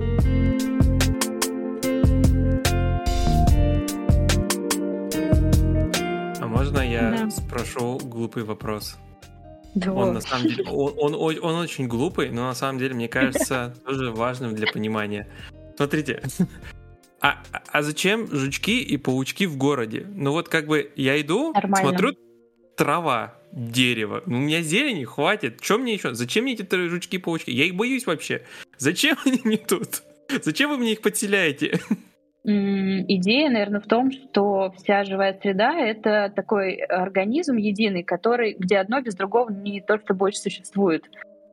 А можно я Да. спрошу глупый вопрос? Да. Он на самом деле, он, он, о- он очень глупый, но на самом деле, мне кажется, тоже важным для понимания. Смотрите, а, а- а зачем жучки и паучки в городе? Ну вот как бы я иду, Нормально. смотрю, трава, дерево. Ну, у меня зелени хватит. Чем мне еще? Зачем мне эти тр- жучки и паучки? Я их боюсь вообще. Зачем они мне тут? Зачем вы мне их подселяете? М, Идея, наверное, в том, что вся живая среда — это такой организм единый, который, где одно без другого не то что больше существует.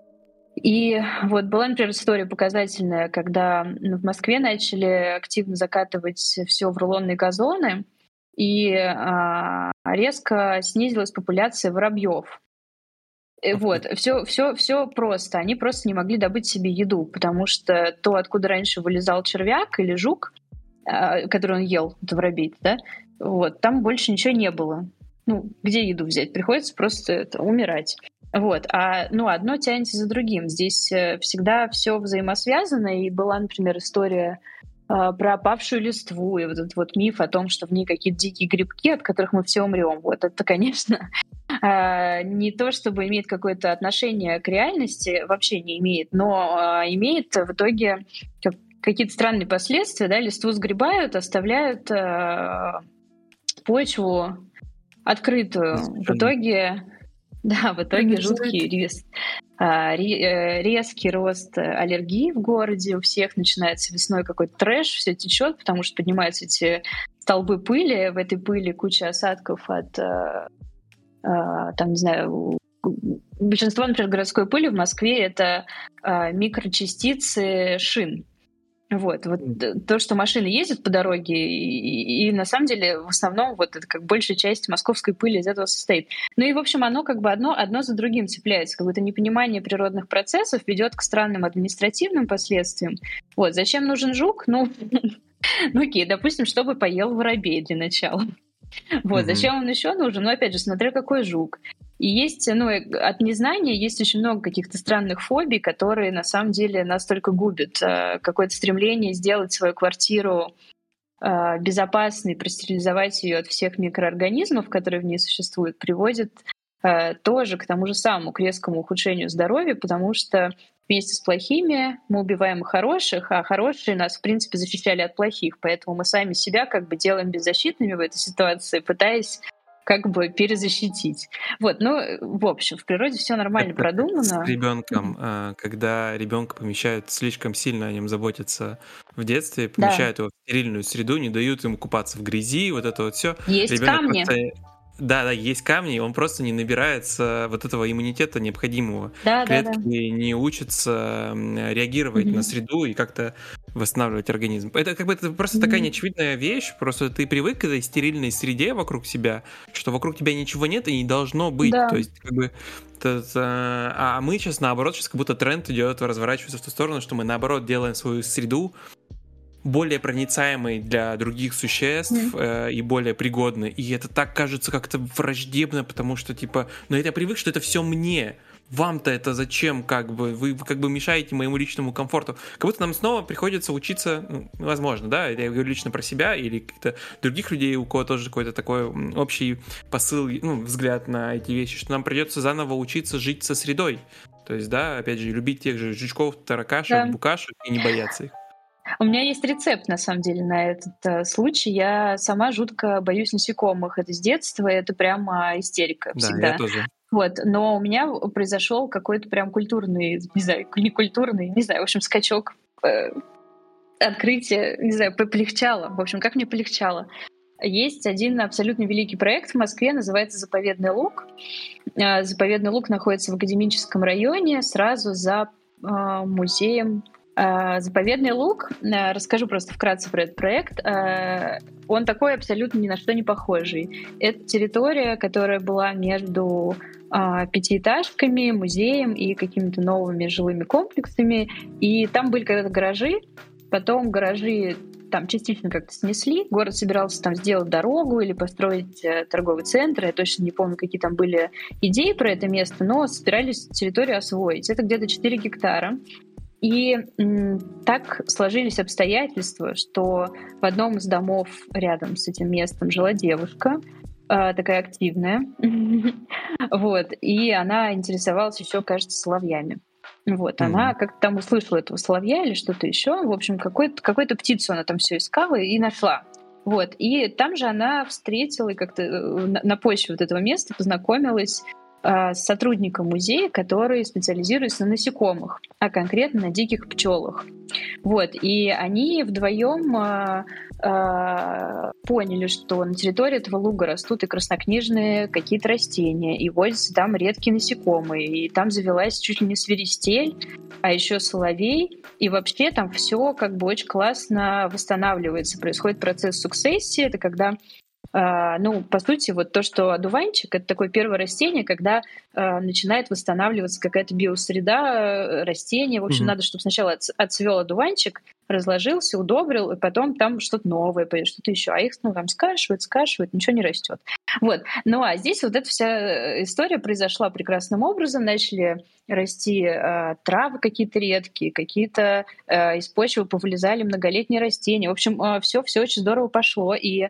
И вот была, например, история показательная, когда ну, в Москве начали активно закатывать все в рулонные газоны, и а, резко снизилась популяция воробьев. Э, Ух ты. Вот, все, все, все просто. Они просто не могли добыть себе еду, потому что то, откуда раньше вылезал червяк или жук, а, который он ел, это воробей, да, вот, там больше ничего не было. Ну, где еду взять? Приходится просто это, умирать. Вот, а ну, одно тянется за другим. Здесь э, всегда все взаимосвязано, и была, например, история а, про опавшую листву, и вот этот вот миф о том, что в ней какие-то дикие грибки, от которых мы все умрем. Вот это, конечно, а, не то, чтобы имеет какое-то отношение к реальности, вообще не имеет, но а, имеет в итоге как- какие-то странные последствия, да, листву сгребают, оставляют а, почву открытую. В Засушенную. итоге, да, в итоге Промерзает. жуткий рис, а, ре- э, резкий рост аллергии в городе, у всех начинается весной какой-то трэш, все течет, потому что поднимаются эти столбы пыли, в этой пыли куча осадков от, э, э, там, не знаю, у- большинство, например, городской пыли в Москве — это э, микрочастицы шин. Вот, вот М. т- то, что машины ездят по дороге, и, и на самом деле в основном вот это как большая часть московской пыли из этого состоит. Ну и, в общем, оно как бы одно, одно за другим цепляется. Какое-то непонимание природных процессов ведет к странным административным последствиям. Вот, зачем нужен жук? Ну, ну окей, допустим, чтобы поел воробей для начала. Вот, Мгм. зачем он еще нужен? Ну, опять же, смотря какой жук. И есть, ну, э, от незнания есть очень много каких-то странных фобий, которые на самом деле нас только губят. Э, Какое-то стремление сделать свою квартиру э, безопасной, простерилизовать ее от всех микроорганизмов, которые в ней существуют, приводит э, тоже к тому же самому, к резкому ухудшению здоровья, потому что вместе с плохими мы убиваем и хороших, а хорошие нас, в принципе, защищали от плохих. Поэтому мы сами себя как бы делаем беззащитными в этой ситуации, пытаясь как бы перезащитить. Вот, ну, в общем, в природе все нормально Это как с продумано. ребенком, а, когда ребенка помещают слишком сильно, о нем заботятся в детстве, Да, помещают его в стерильную среду, не дают ему купаться в грязи, вот это вот все. есть Ребенок камни. просто, да, да, есть камни, он просто не набирается вот этого иммунитета необходимого. Да, Клетки да, да. не учатся реагировать Мгм. на среду и как-то восстанавливать организм. Это как бы это просто Мгм. такая неочевидная вещь, просто ты привык к этой стерильной среде вокруг себя, что вокруг тебя ничего нет и не должно быть. Да. То есть как бы это, а мы сейчас наоборот, сейчас как будто тренд идет, разворачивается в ту сторону, что мы наоборот делаем свою среду более проницаемой для других существ Мгм. э, и более пригодной. И это так кажется как-то враждебно, потому что, типа, ну я привык, что это все мне. Вам-то это зачем, как бы? Вы как бы мешаете моему личному комфорту. Как будто нам снова приходится учиться, ну, возможно, да, я говорю лично про себя или каких-то других людей, у кого тоже какой-то такой общий посыл, ну, взгляд на эти вещи, что нам придется заново учиться жить со средой. То есть, да, опять же, любить тех же жучков, таракашек, Да. букашек и не бояться их. У меня есть рецепт, на самом деле, на этот э, случай. Я сама жутко боюсь насекомых. Это с детства, и это прямо истерика Да, я всегда. тоже. Вот. Но у меня произошел какой-то прям культурный, не знаю, не культурный, не знаю, в общем, скачок, э, открытие, не знаю, полегчало. В общем, как мне полегчало. Есть один абсолютно великий проект в Москве, называется «Заповедный луг». Э, Заповедный луг находится в академическом районе, сразу за э, музеем. Э, Заповедный луг, э, расскажу просто вкратце про этот проект, э, он такой абсолютно ни на что не похожий. Это территория, которая была между э, пятиэтажками, музеем и какими-то новыми жилыми комплексами. И там были когда-то гаражи, потом гаражи там частично как-то снесли, город собирался там сделать дорогу или построить э, торговый центр, я точно не помню, какие там были идеи про это место, но собирались территорию освоить. Это где-то четыре гектара. И м, так сложились обстоятельства, что в одном из домов рядом с этим местом жила девушка, э, такая активная, вот, и она интересовалась еще, кажется, соловьями. Вот, она Мгм. как-то там услышала этого соловья или что-то еще. В общем, какой-то, какую-то птицу она там все искала и нашла. Вот, и там же она встретила и как-то э, на, на почве вот этого места познакомилась э, с сотрудником музея, который специализируется на насекомых, а конкретно на диких пчелах. Вот, и они вдвоем э, э, поняли, что на территории этого луга растут и краснокнижные какие-то растения, и водятся там редкие насекомые, и там завелась чуть ли не свиристель, а еще соловей, и вообще там все как бы очень классно восстанавливается. Происходит процесс сукцессии, это когда Uh, ну, по сути, вот то, что одуванчик — это такое первое растение, когда uh, начинает восстанавливаться какая-то биосреда uh, растения. В общем, Мгм. надо, чтобы сначала отцвел одуванчик, разложился, удобрил, и потом там что-то новое, что-то еще. А их, ну, там скашивают, скашивают, ничего не растет. Вот. Ну, а здесь вот эта вся история произошла прекрасным образом. Начали расти uh, травы какие-то редкие, какие-то uh, из почвы повылезали многолетние растения. В общем, uh, все, все очень здорово пошло. И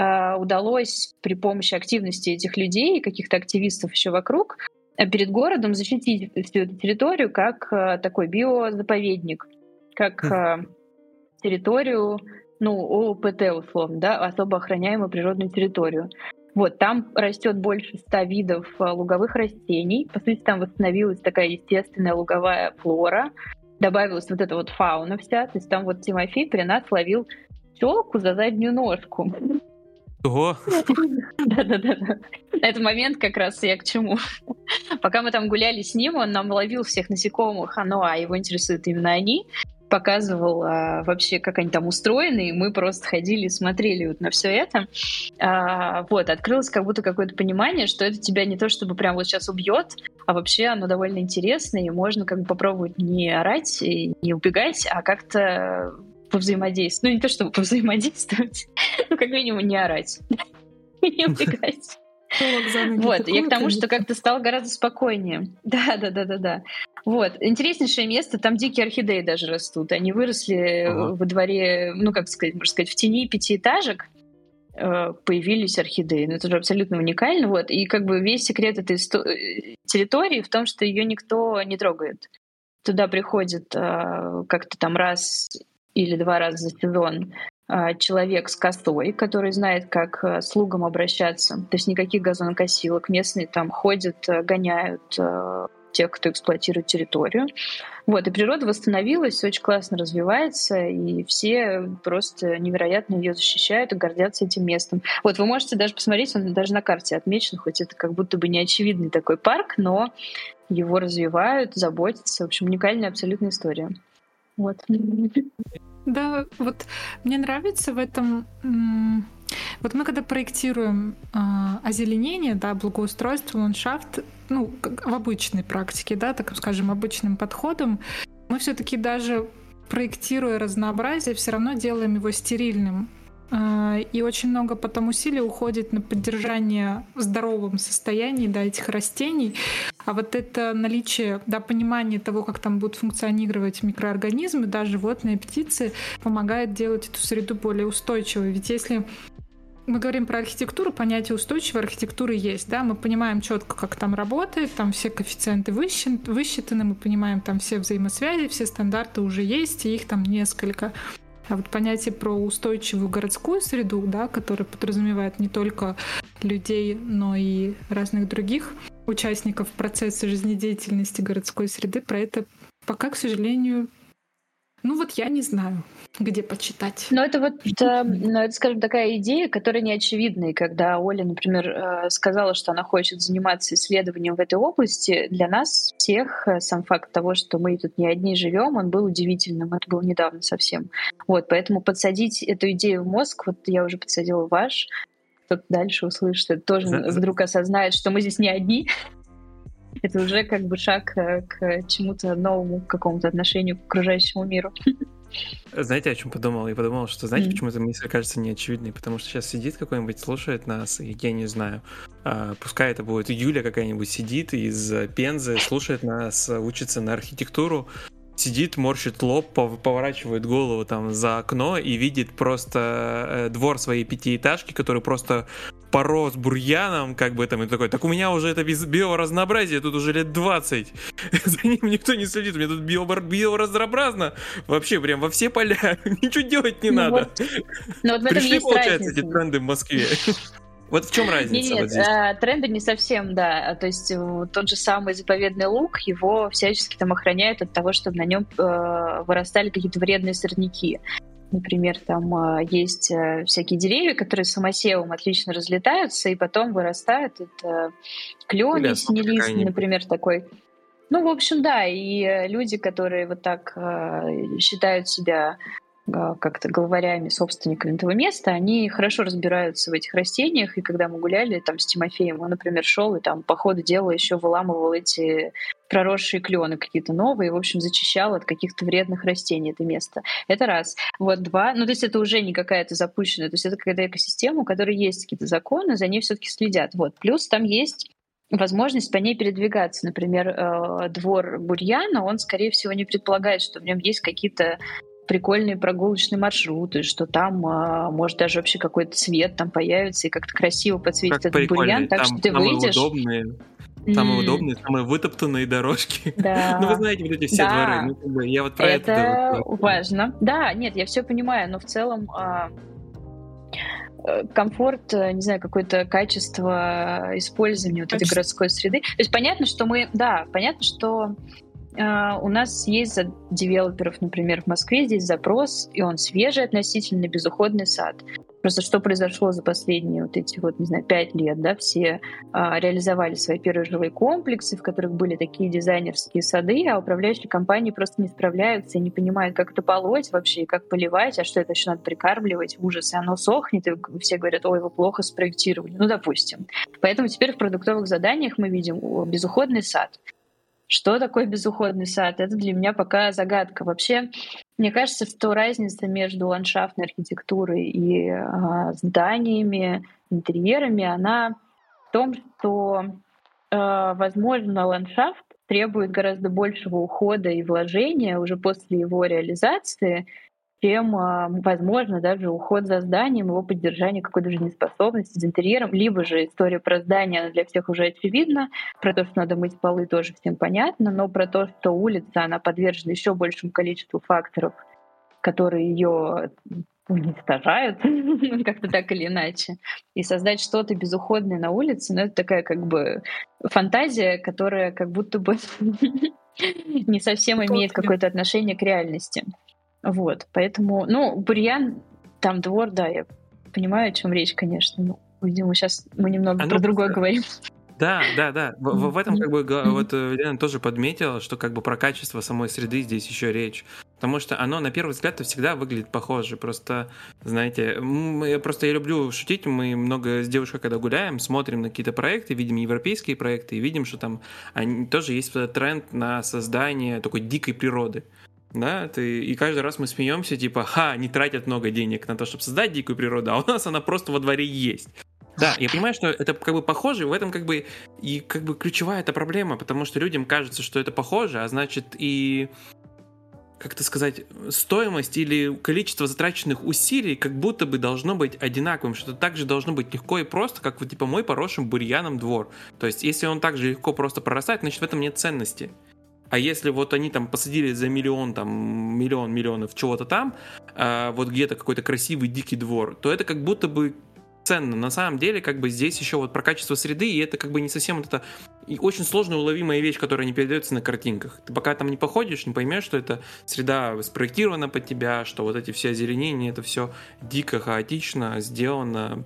удалось при помощи активности этих людей и каких-то активистов еще вокруг перед городом защитить всю эту территорию как такой биозаповедник, как Хм. территорию, ну, ОПТ условно, да, особо охраняемую природную территорию. Вот, там растет больше ста видов луговых растений. По сути, там восстановилась такая естественная луговая флора. Добавилась вот эта вот фауна вся. То есть там вот Тимофей при нас ловил пчелку за заднюю ножку. Ого! Да-да-да. Это момент как раз я к чему. Пока мы там гуляли с ним, он нам ловил всех насекомых, а, ну, а его интересуют именно они, показывал а, вообще, как они там устроены, и мы просто ходили и смотрели вот на все это. А, вот, открылось как будто какое-то понимание, что это тебя не то чтобы прям вот сейчас убьет, а вообще оно довольно интересное, и можно как бы попробовать не орать и не убегать, а как-то повзаимодействовать. Ну, не то чтобы повзаимодействовать, ну, как минимум не орать, не убегать. Вот, я к тому, что как-то стало гораздо спокойнее. Да, да, да, да, да. Вот. Интереснейшее место, там дикие орхидеи даже растут. Они выросли Ага. во дворе, ну, как сказать, можно сказать, в тени пятиэтажек появились орхидеи. Ну, это же абсолютно уникально. Вот. И как бы весь секрет этой исто- территории в том, что ее никто не трогает. Туда приходит как-то там раз или два раза за сезон человек с косой, который знает, как с лугом обращаться. То есть никаких газонокосилок. Местные там ходят, гоняют тех, кто эксплуатирует территорию. Вот, и природа восстановилась, очень классно развивается, и все просто невероятно ее защищают и гордятся этим местом. Вот, вы можете даже посмотреть, он даже на карте отмечен, хоть это как будто бы неочевидный такой парк, но его развивают, заботятся. В общем, уникальная абсолютно история. Вот. Да, вот мне нравится в этом... Вот мы когда проектируем э, озеленение, да, благоустройство, ландшафт, ну, как в обычной практике, да, так скажем, обычным подходом, мы все-таки даже проектируя разнообразие, все равно делаем его стерильным. Э, и очень много потом усилий уходит на поддержание в здоровом состоянии, да, этих растений. А вот это наличие, да, понимания того, как там будут функционировать микроорганизмы, да, животные, птицы, помогает делать эту среду более устойчивой. Ведь если мы говорим про архитектуру, понятие устойчивой архитектуры есть, да, мы понимаем четко, как там работает, там все коэффициенты высчитаны, мы понимаем там все взаимосвязи, все стандарты уже есть, и их там несколько. А вот понятие про устойчивую городскую среду, да, которая подразумевает не только людей, но и разных других участников процесса жизнедеятельности городской среды, про это пока, к сожалению, ну вот я не знаю, где почитать. Но это вот, это, ну, это, скажем, такая идея, которая не очевидна. И когда Оля, например, сказала, что она хочет заниматься исследованием в этой области, для нас всех сам факт того, что мы тут не одни живем, он был удивительным. Это было недавно совсем. Вот, поэтому подсадить эту идею в мозг, вот я уже подсадила в ваш, кто-то дальше услышит, это тоже вдруг осознает, что мы здесь не одни. Это уже как бы шаг к чему-то новому, к какому-то отношению к окружающему миру. Знаете, о чем подумал? Я подумал, что знаете, mm. почему эта мысль кажется неочевидной? Потому что сейчас сидит какой-нибудь, слушает нас, и я не знаю, а, пускай это будет Юля какая-нибудь сидит из Пензы, слушает нас, учится на архитектуру, сидит, морщит лоб, поворачивает голову там за окно и видит просто э, двор своей пятиэтажки, который просто порос бурьяном, как бы там, и такой, так у меня уже это биоразнообразие, тут уже лет двадцать, за ним никто не следит, у меня тут био- биоразнообразно, вообще прям во все поля, ничего делать не ну надо. Вот, ну вот в этом Пришли, есть получается, разница. эти тренды в Москве. Вот в чем разница? Нет, нет, вот здесь? А, тренды не совсем, да. То есть тот же самый заповедный луг, его всячески там охраняют от того, чтобы на нем э, вырастали какие-то вредные сорняки. Например, там э, есть э, всякие деревья, которые самосевом отлично разлетаются и потом вырастают. Это клен синелистный, например, такой. Ну, в общем, да, и люди, которые вот так э, считают себя как-то главарями, собственниками этого места, они хорошо разбираются в этих растениях, и когда мы гуляли там с Тимофеем, он, например, шел и там по ходу дела еще выламывал эти проросшие клены какие-то новые, и, в общем, зачищал от каких-то вредных растений это место. Это раз. Вот два. Ну, то есть это уже не какая-то запущенная, то есть это какая-то экосистема, у которой есть какие-то законы, за ней все-таки следят. Вот. Плюс там есть возможность по ней передвигаться. Например, двор бурьяна, он, скорее всего, не предполагает, что в нем есть какие-то прикольные прогулочные маршруты, что там а, может даже вообще какой-то цвет там появится и как-то красиво подсветит как этот бурьян, так там что ты самые выйдешь. Удобные, mm. Самые удобные, самые вытоптанные дорожки. Да. Ну, вы знаете, вот эти все да. дворы. Ну, как бы, я вот про это... Это важно. Да, нет, я все понимаю, но в целом а, комфорт, не знаю, какое-то качество использования вот этой городской среды. То есть понятно, что мы... Да, понятно, что Uh, у нас есть за девелоперов, например, в Москве здесь запрос, и он свежий относительно, безуходный сад. Просто что произошло за последние вот эти вот, не знаю, пять лет, да, все uh, реализовали свои первые жилые комплексы, в которых были такие дизайнерские сады, а управляющие компании просто не справляются и не понимают, как это полоть вообще, и как поливать, а что это еще надо прикармливать, ужас, и оно сохнет, и все говорят, ой, вы плохо спроектировали, ну, допустим. Поэтому теперь в продуктовых заданиях мы видим безуходный сад. Что такое безуходный сад? Это для меня пока загадка. Вообще, мне кажется, что разница между ландшафтной архитектурой и э, зданиями, интерьерами, она в том, что, э, возможно, ландшафт требует гораздо большего ухода и вложения уже после его реализации, чем, возможно, даже уход за зданием, его поддержание какой-то жизнеспособности с интерьером, либо же история про здание, она для всех уже очевидна, про то, что надо мыть полы, тоже всем понятно, но про то, что улица, она подвержена еще большему количеству факторов, которые ее уничтожают, как-то так или иначе. И создать что-то безуходное на улице, ну, это такая как бы фантазия, которая как будто бы не совсем имеет какое-то отношение к реальности. Вот, поэтому, ну, бурьян, там двор, да, я понимаю, о чем речь, конечно. Ну, видимо, сейчас мы немного Оно про другое просто- говорим. Да, да, да. В, в- в этом как бы га- Мгм. вот э, Лена тоже подметила, что как бы про качество самой среды здесь еще речь. Потому что оно на первый взгляд всегда выглядит похоже. Просто, знаете, м, я просто я люблю шутить. Мы много с девушкой, когда гуляем, смотрим на какие-то проекты, видим европейские проекты и видим, что там они, тоже есть вот этот тренд на создание такой дикой природы. Да, ты, и каждый раз мы смеемся, типа, ха, не тратят много денег на то, чтобы создать дикую природу, а у нас она просто во дворе есть. Да, я понимаю, что это как бы похоже, и в этом как бы и как бы ключевая эта проблема, потому что людям кажется, что это похоже, а значит и, как это сказать, стоимость или количество затраченных усилий как будто бы должно быть одинаковым, что это также должно быть легко и просто, как вот типа мой поросшим бурьяном двор. То есть если он также легко просто прорастает, значит в этом нет ценности. А если вот они там посадили за миллион, там, миллион миллионов чего-то там, а вот где-то какой-то красивый дикий двор, то это как будто бы ценно. На самом деле, как бы здесь еще вот про качество среды, и это как бы не совсем вот это и очень сложно уловимая вещь, которая не передается на картинках. Ты пока там не походишь, не поймешь, что эта среда спроектирована под тебя, что вот эти все озеленения, это все дико, хаотично сделано.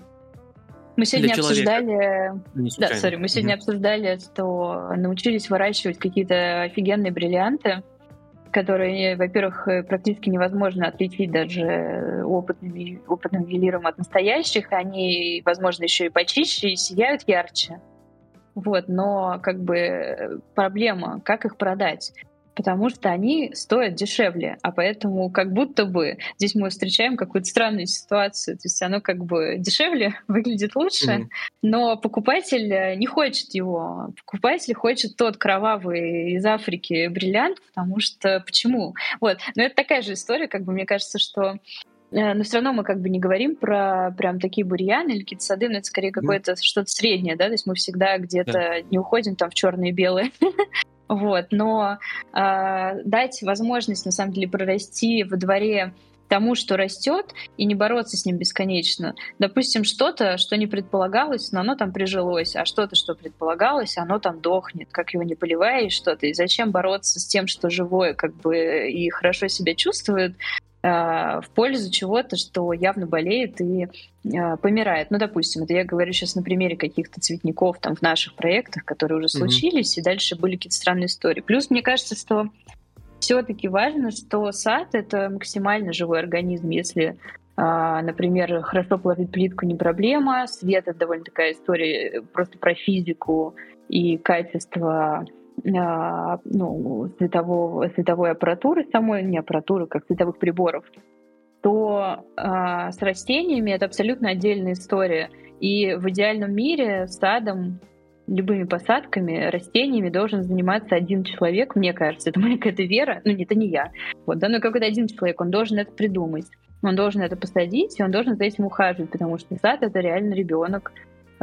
Мы сегодня Для человека. обсуждали, Не да, случайно. сори, мы сегодня Мгм. обсуждали, что научились выращивать какие-то офигенные бриллианты, которые, во-первых, э, практически невозможно отличить даже опытным, ю- опытным ювелиром от настоящих. Они, возможно, еще и почище и сияют ярче. Вот, но как бы э, проблема, как их продать? Потому что они стоят дешевле, а поэтому как будто бы здесь мы встречаем какую-то странную ситуацию. То есть оно как бы дешевле, выглядит лучше, Мгм. но покупатель э, не хочет его. Покупатель хочет тот кровавый из Африки бриллиант, потому что почему? Вот. Но это такая же история, как бы мне кажется, что Э, но все равно мы как бы не говорим про прям такие бурьяны или какие-то сады, но это скорее Мгм. какое-то что-то среднее, да, то есть мы всегда Да. где-то не уходим там в черные и белые. Вот, но а, дать возможность на самом деле прорасти во дворе тому, что растет, и не бороться с ним бесконечно. Допустим, что-то, что не предполагалось, но оно там прижилось, а что-то, что предполагалось, оно там дохнет, как его не поливаешь, что-то. И зачем бороться с тем, что живое, как бы и хорошо себя чувствует, а, в пользу чего-то, что явно болеет и а, помирает. Ну, допустим, это я говорю сейчас на примере каких-то цветников там в наших проектах, которые уже Мгм. случились, и дальше были какие-то странные истории. Плюс мне кажется, что все-таки важно, что сад — это максимально живой организм. Если, а, например, хорошо положить плитку — не проблема, свет — это довольно такая история просто про физику и качество а, ну, светового, световой аппаратуры самой, не аппаратуры, как световых приборов, то а, с растениями это абсолютно отдельная история. И в идеальном мире садом, любыми посадками, растениями должен заниматься один человек, мне кажется, это моя какая-то вера, ну это не я, вот, да, но какой-то один человек, он должен это придумать, он должен это посадить, и он должен за этим ухаживать, потому что сад — это реально ребенок,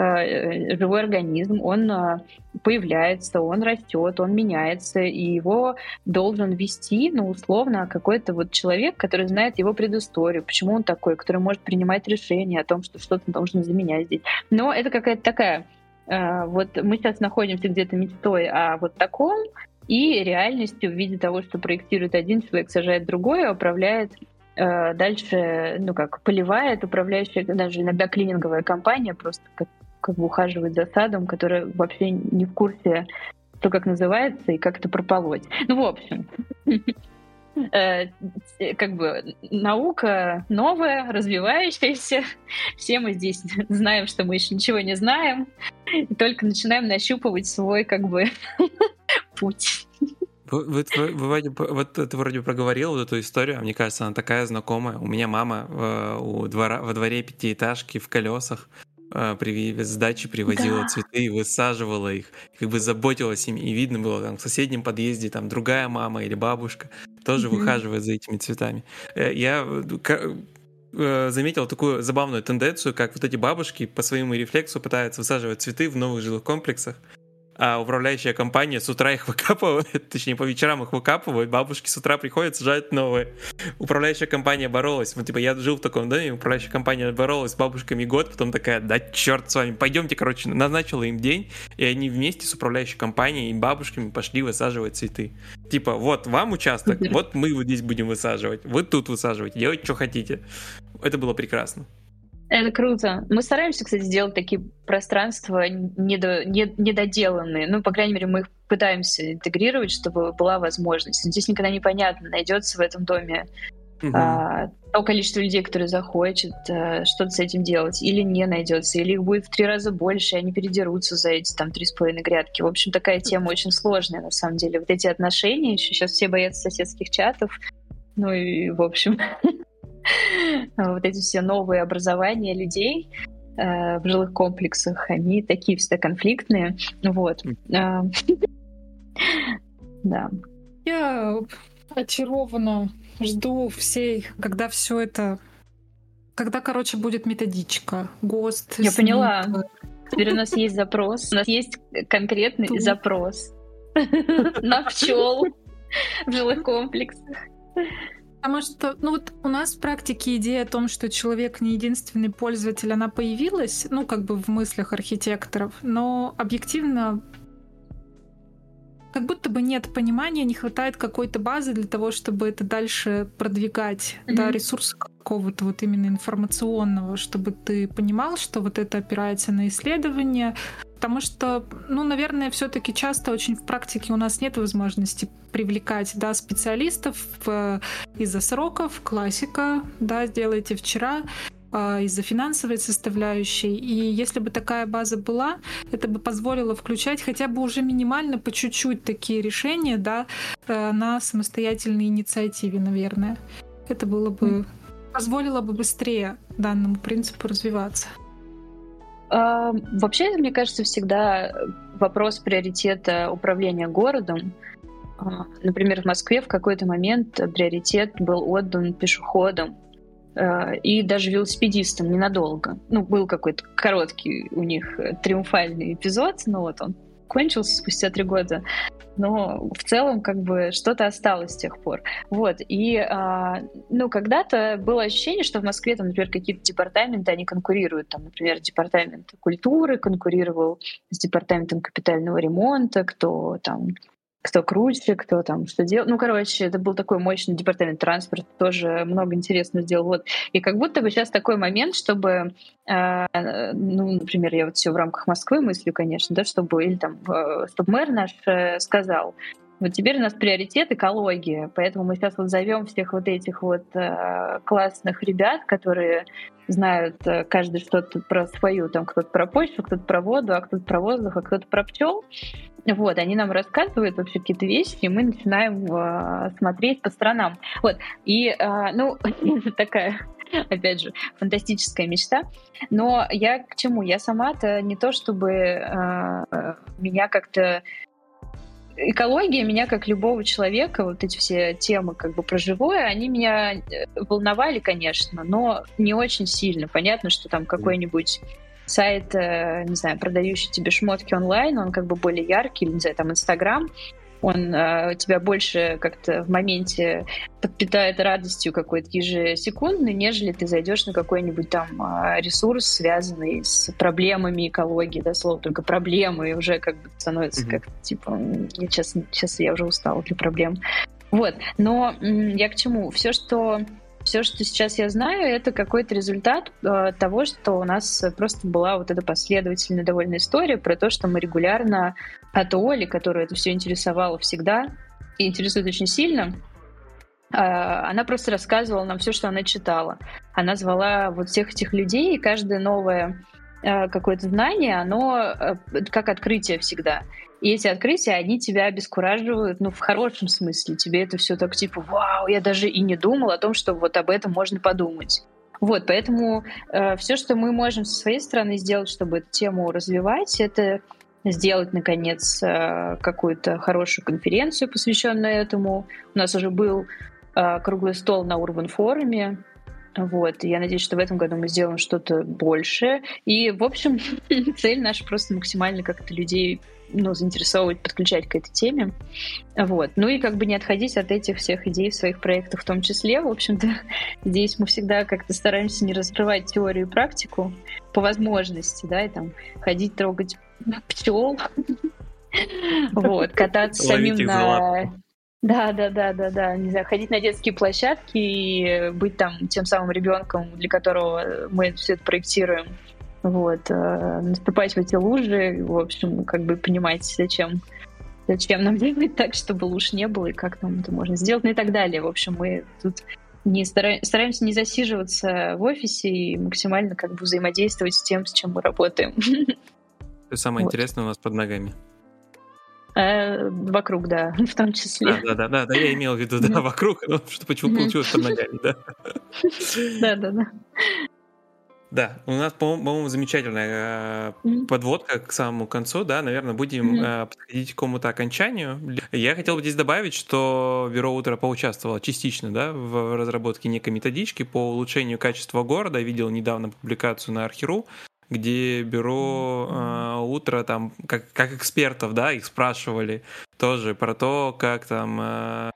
э, живой организм, он э, появляется, он растет, он меняется, и его должен вести, ну, условно, какой-то вот человек, который знает его предысторию, почему он такой, который может принимать решения о том, что что-то должно заменять здесь. Но это какая-то такая... э, Вот мы сейчас находимся где-то мечтой о вот таком, и реальностью в виде того, что проектирует один человек, сажает другой, а управляет э, дальше, ну как, поливает, управляющая, даже иногда клининговая компания просто как, как бы ухаживает за садом, которая вообще не в курсе, что как называется и как это прополоть. Ну, в общем, э, как бы наука новая, развивающаяся. Все мы здесь знаем, что мы еще ничего не знаем, и только начинаем нащупывать свой как бы путь. Вы- вы- вы- вы вроде бы- вот ты вроде проговорил вот эту историю, а мне кажется, она такая знакомая. У меня мама э, у двора, во дворе пятиэтажки в колесах э, при, с дачи привозила Да. цветы и высаживала их, как бы заботилась ими, и видно было, там в соседнем подъезде там другая мама или бабушка тоже Мгм. выхаживает за этими цветами. Э, Я э, ка- э, заметил такую забавную тенденцию, как вот эти бабушки по своему рефлексу пытаются высаживать цветы в новых жилых комплексах, а управляющая компания с утра их выкапывает, точнее, по вечерам их выкапывают, бабушки с утра приходят, сажают новые. Управляющая компания боролась, вот, типа, я жил в таком доме, управляющая компания боролась с бабушками год, потом такая, да черт с вами, пойдемте, короче, назначила им день, и они вместе с управляющей компанией и бабушками пошли высаживать цветы. Типа, вот вам участок, вот мы вот здесь будем высаживать, вы тут высаживаете, делайте, что хотите. Это было прекрасно. Это круто. Мы стараемся, кстати, сделать такие пространства недо, не, недоделанные. Ну, по крайней мере, мы их пытаемся интегрировать, чтобы была возможность. Здесь никогда не понятно, найдется в этом доме угу. а, то количество людей, которые захочет а, что-то с этим делать, или не найдется, или их будет в три раза больше, и они передерутся за эти там три с половиной грядки. В общем, такая тема очень сложная, на самом деле. Вот эти отношения, еще сейчас все боятся соседских чатов. Ну и, в общем... Вот эти все новые образования людей э, в жилых комплексах, они такие всегда конфликтные. Вот. Э, да. Я очарована, жду всей, когда все это... Когда, короче, будет методичка, ГОСТ. Я поняла. Теперь у нас есть запрос. У нас есть конкретный запрос на пчел в жилых комплексах. Потому что, ну вот у нас в практике идея о том, что человек не единственный пользователь, она появилась, ну как бы в мыслях архитекторов, но объективно как будто бы нет понимания, не хватает какой-то базы для того, чтобы это дальше продвигать, mm-hmm. да, ресурса какого-то вот именно информационного, чтобы ты понимал, что вот это опирается на исследования. Потому что, ну, наверное, все-таки часто очень в практике у нас нет возможности привлекать, да, специалистов в, из-за сроков, классика, да, сделайте вчера, э, из-за финансовой составляющей. И если бы такая база была, это бы позволило включать хотя бы уже минимально по чуть-чуть такие решения, да, э, на самостоятельной инициативе, наверное. Это было бы mm. позволило бы быстрее данному принципу развиваться. Вообще, мне кажется, всегда вопрос приоритета управления городом. Например, в Москве в какой-то момент приоритет был отдан пешеходам и даже велосипедистам ненадолго. Ну, был какой-то короткий у них триумфальный эпизод, но вот он кончился спустя три года. Но в целом как бы что-то осталось с тех пор. Вот. И а, ну, когда-то было ощущение, что в Москве, там, например, какие-то департаменты, они конкурируют. Там, например, департамент культуры конкурировал с департаментом капитального ремонта, кто там кто круче, кто там что делал. Ну, короче, это был такой мощный департамент транспорта, тоже много интересного сделал. Вот. И как будто бы сейчас такой момент, чтобы, э, ну, например, я вот все в рамках Москвы мыслю, конечно, да, чтобы, или там, э, чтобы мэр наш э, сказал, вот теперь у нас приоритет экология, поэтому мы сейчас вот зовем всех вот этих вот э, классных ребят, которые знают э, каждый что-то про свою, там кто-то про почву, кто-то про воду, а кто-то про воздух, а кто-то про пчел. Вот, они нам рассказывают вообще какие-то вещи, и мы начинаем э, смотреть по сторонам. Вот, и, э, ну, такая, опять же, фантастическая мечта. Но я к чему? Я сама-то не то, чтобы э, меня как-то... Экология меня, как любого человека, вот эти все темы как бы про живое, они меня волновали, конечно, но не очень сильно. Понятно, что там какой-нибудь сайт, не знаю, продающий тебе шмотки онлайн, он как бы более яркий, или, не знаю, там Инстаграм, он э, тебя больше как-то в моменте подпитает радостью какой-то ежесекундной, нежели ты зайдешь на какой-нибудь там э, ресурс, связанный с проблемами экологии, да, слово только проблемы, и уже как бы становится mm-hmm. как-то типа, я сейчас, сейчас я уже устала для проблем. Вот, но м- я к чему? Все, что Все, что сейчас я знаю, это какой-то результат э, того, что у нас просто была вот эта последовательная довольно история про то, что мы регулярно от Оли, которую это все интересовало всегда и интересует очень сильно, э, она просто рассказывала нам все, что она читала. Она звала вот всех этих людей, и каждое новое э, какое-то знание, оно э, как открытие всегда. И эти открытия, они тебя обескураживают, ну, в хорошем смысле. Тебе это все так типа, вау, я даже и не думал о том, что вот об этом можно подумать. Вот, поэтому э, все, что мы можем со своей стороны сделать, чтобы эту тему развивать, это сделать, наконец, э, какую-то хорошую конференцию, посвященную этому. У нас уже был э, круглый стол на Urban форуме. Вот, и я надеюсь, что в этом году мы сделаем что-то большее. И, в общем, цель наша просто максимально как-то людей ну, заинтересовывать, подключать к этой теме. Вот. Ну и как бы не отходить от этих всех идей в своих проектах в том числе. В общем-то, здесь мы всегда как-то стараемся не раскрывать теорию и практику по возможности, да, и там ходить, трогать пчел, вот, кататься самим на... Да, да, да, да, да. Не знаю, ходить на детские площадки и быть там тем самым ребенком, для которого мы все это проектируем. Вот, э, наступать в эти лужи, в общем, как бы понимать, зачем, зачем нам делать так, чтобы луж не было, и как нам это можно сделать, ну и так далее. В общем, мы тут не стара... стараемся не засиживаться в офисе и максимально как бы взаимодействовать с тем, с чем мы работаем. Что самое вот. Интересное у нас под ногами. А, вокруг, да, в том числе. Да, да, да, да, я имел в виду, да, вокруг, но что почему получилось под ногами, да. Да, да, да. Да, у нас, по-моему, замечательная mm-hmm. подводка к самому концу, да, наверное, будем mm-hmm. подходить к какому-то окончанию. Я хотел бы здесь добавить, что Бюро Утро поучаствовало частично, да, в разработке некой методички по улучшению качества города. Я видел недавно публикацию на Архи.ру, где Бюро mm-hmm. Утро, там, как, как экспертов, да, их спрашивали тоже про то, как там...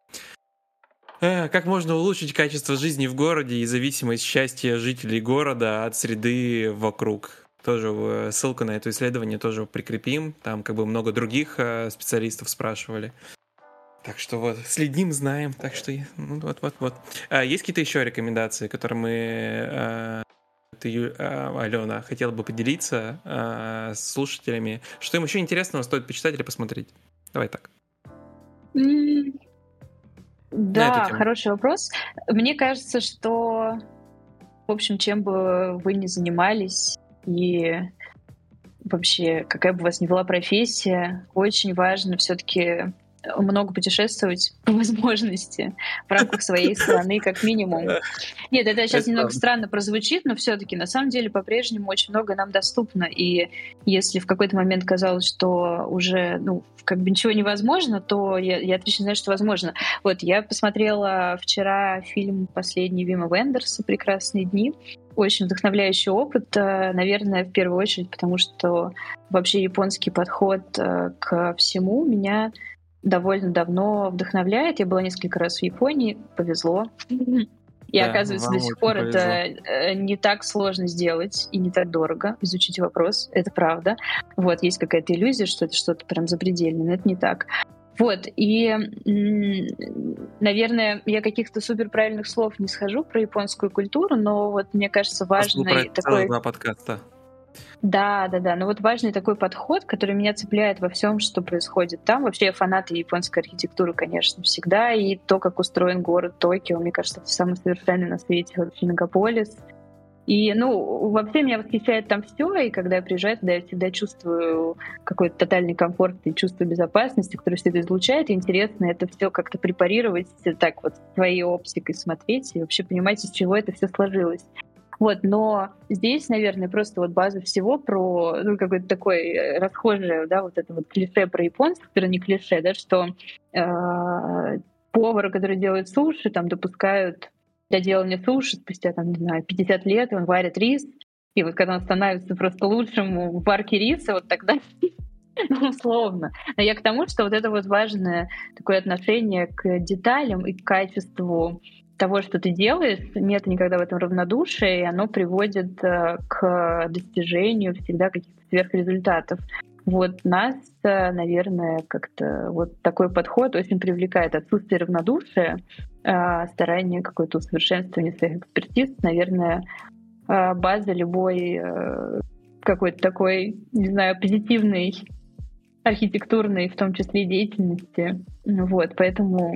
Как можно улучшить качество жизни в городе и зависимость счастья жителей города от среды вокруг. Тоже ссылку на это исследование тоже прикрепим. Там как бы много других специалистов спрашивали. Так что вот, следим, знаем. Так что ну, вот-вот-вот. А есть какие-то еще рекомендации, которые мы... Ты, Алена, хотела бы поделиться с слушателями? Что им еще интересного стоит почитать или посмотреть? Давай так. Mm. Да, хороший вопрос. Мне кажется, что, в общем, чем бы вы ни занимались и вообще какая бы у вас ни была профессия, очень важно все-таки много путешествовать по возможности в рамках своей страны, как минимум. Нет, это сейчас это немного правда. Странно прозвучит, но все-таки на самом деле по-прежнему очень много нам доступно. И если в какой-то момент казалось, что уже ну, как бы ничего невозможно, то я, я отлично знаю, что возможно. Вот я посмотрела вчера фильм последний Вима Вендерса «Прекрасные дни». Очень вдохновляющий опыт, наверное, в первую очередь, потому что вообще японский подход к всему меня довольно давно вдохновляет. Я была несколько раз в Японии, повезло. И да, оказывается, до сих пор повезло. Это не так сложно сделать и не так дорого изучить вопрос. Это правда. Вот, есть какая-то иллюзия, что это что-то прям запредельное, но это не так. Вот, и, наверное, я каких-то суперправильных слов не схожу про японскую культуру, но вот мне кажется важный такой... Два подкаста. Да, да, да. Но вот важный такой подход, который меня цепляет во всем, что происходит там. Вообще я фанат японской архитектуры, конечно, всегда. И то, как устроен город Токио, мне кажется, это самый совершенный на свете вообще мегаполис. И, ну, вообще меня восхищает там все, и когда я приезжаю туда, я всегда чувствую какой-то тотальный комфорт и чувство безопасности, которое все это излучает. И интересно это все как-то препарировать, так вот своей оптикой смотреть и вообще понимать, из чего это все сложилось. Вот, но здесь, наверное, просто вот база всего про ну, какой-то такой расхожее, да, вот это вот клише про японцев, которое не клише, да, что э, повара, который делает суши, там допускают для делания суши спустя, там, не знаю, пятьдесят лет, и он варит рис, и вот когда он становится просто лучшим в варке риса, вот тогда, ну, условно. Но я к тому, что вот это вот важное такое отношение к деталям и к качеству того, что ты делаешь, нет никогда в этом равнодушия, и оно приводит э, к достижению всегда каких-то сверхрезультатов. Вот нас, э, наверное, как-то вот такой подход очень привлекает. Отсутствие равнодушия, э, старание какое-то усовершенствование своих экспертиз, наверное, э, база любой э, какой-то такой, не знаю, позитивной архитектурной, в том числе деятельности. Вот, поэтому...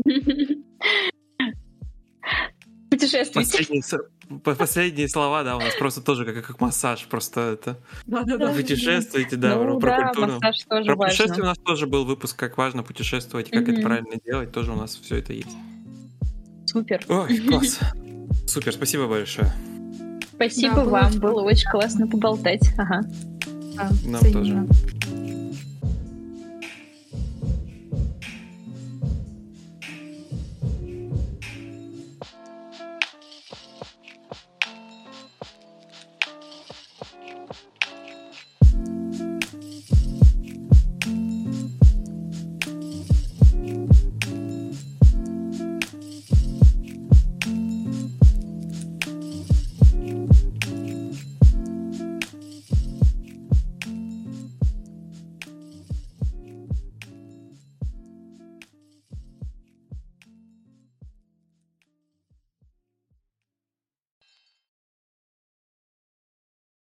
Путешествуйте. Последние, последние слова, да, у нас просто тоже как, как массаж, просто это. Да, да, да. Путешествуйте, да, ну, про да, культуру. Про путешествие у нас тоже был выпуск, как важно путешествовать, как mm-hmm. это правильно делать, тоже у нас все это есть. Супер. Ой, класс. Супер, спасибо большое. Спасибо да, вам, было очень классно поболтать. Ага. Да, нам тоже.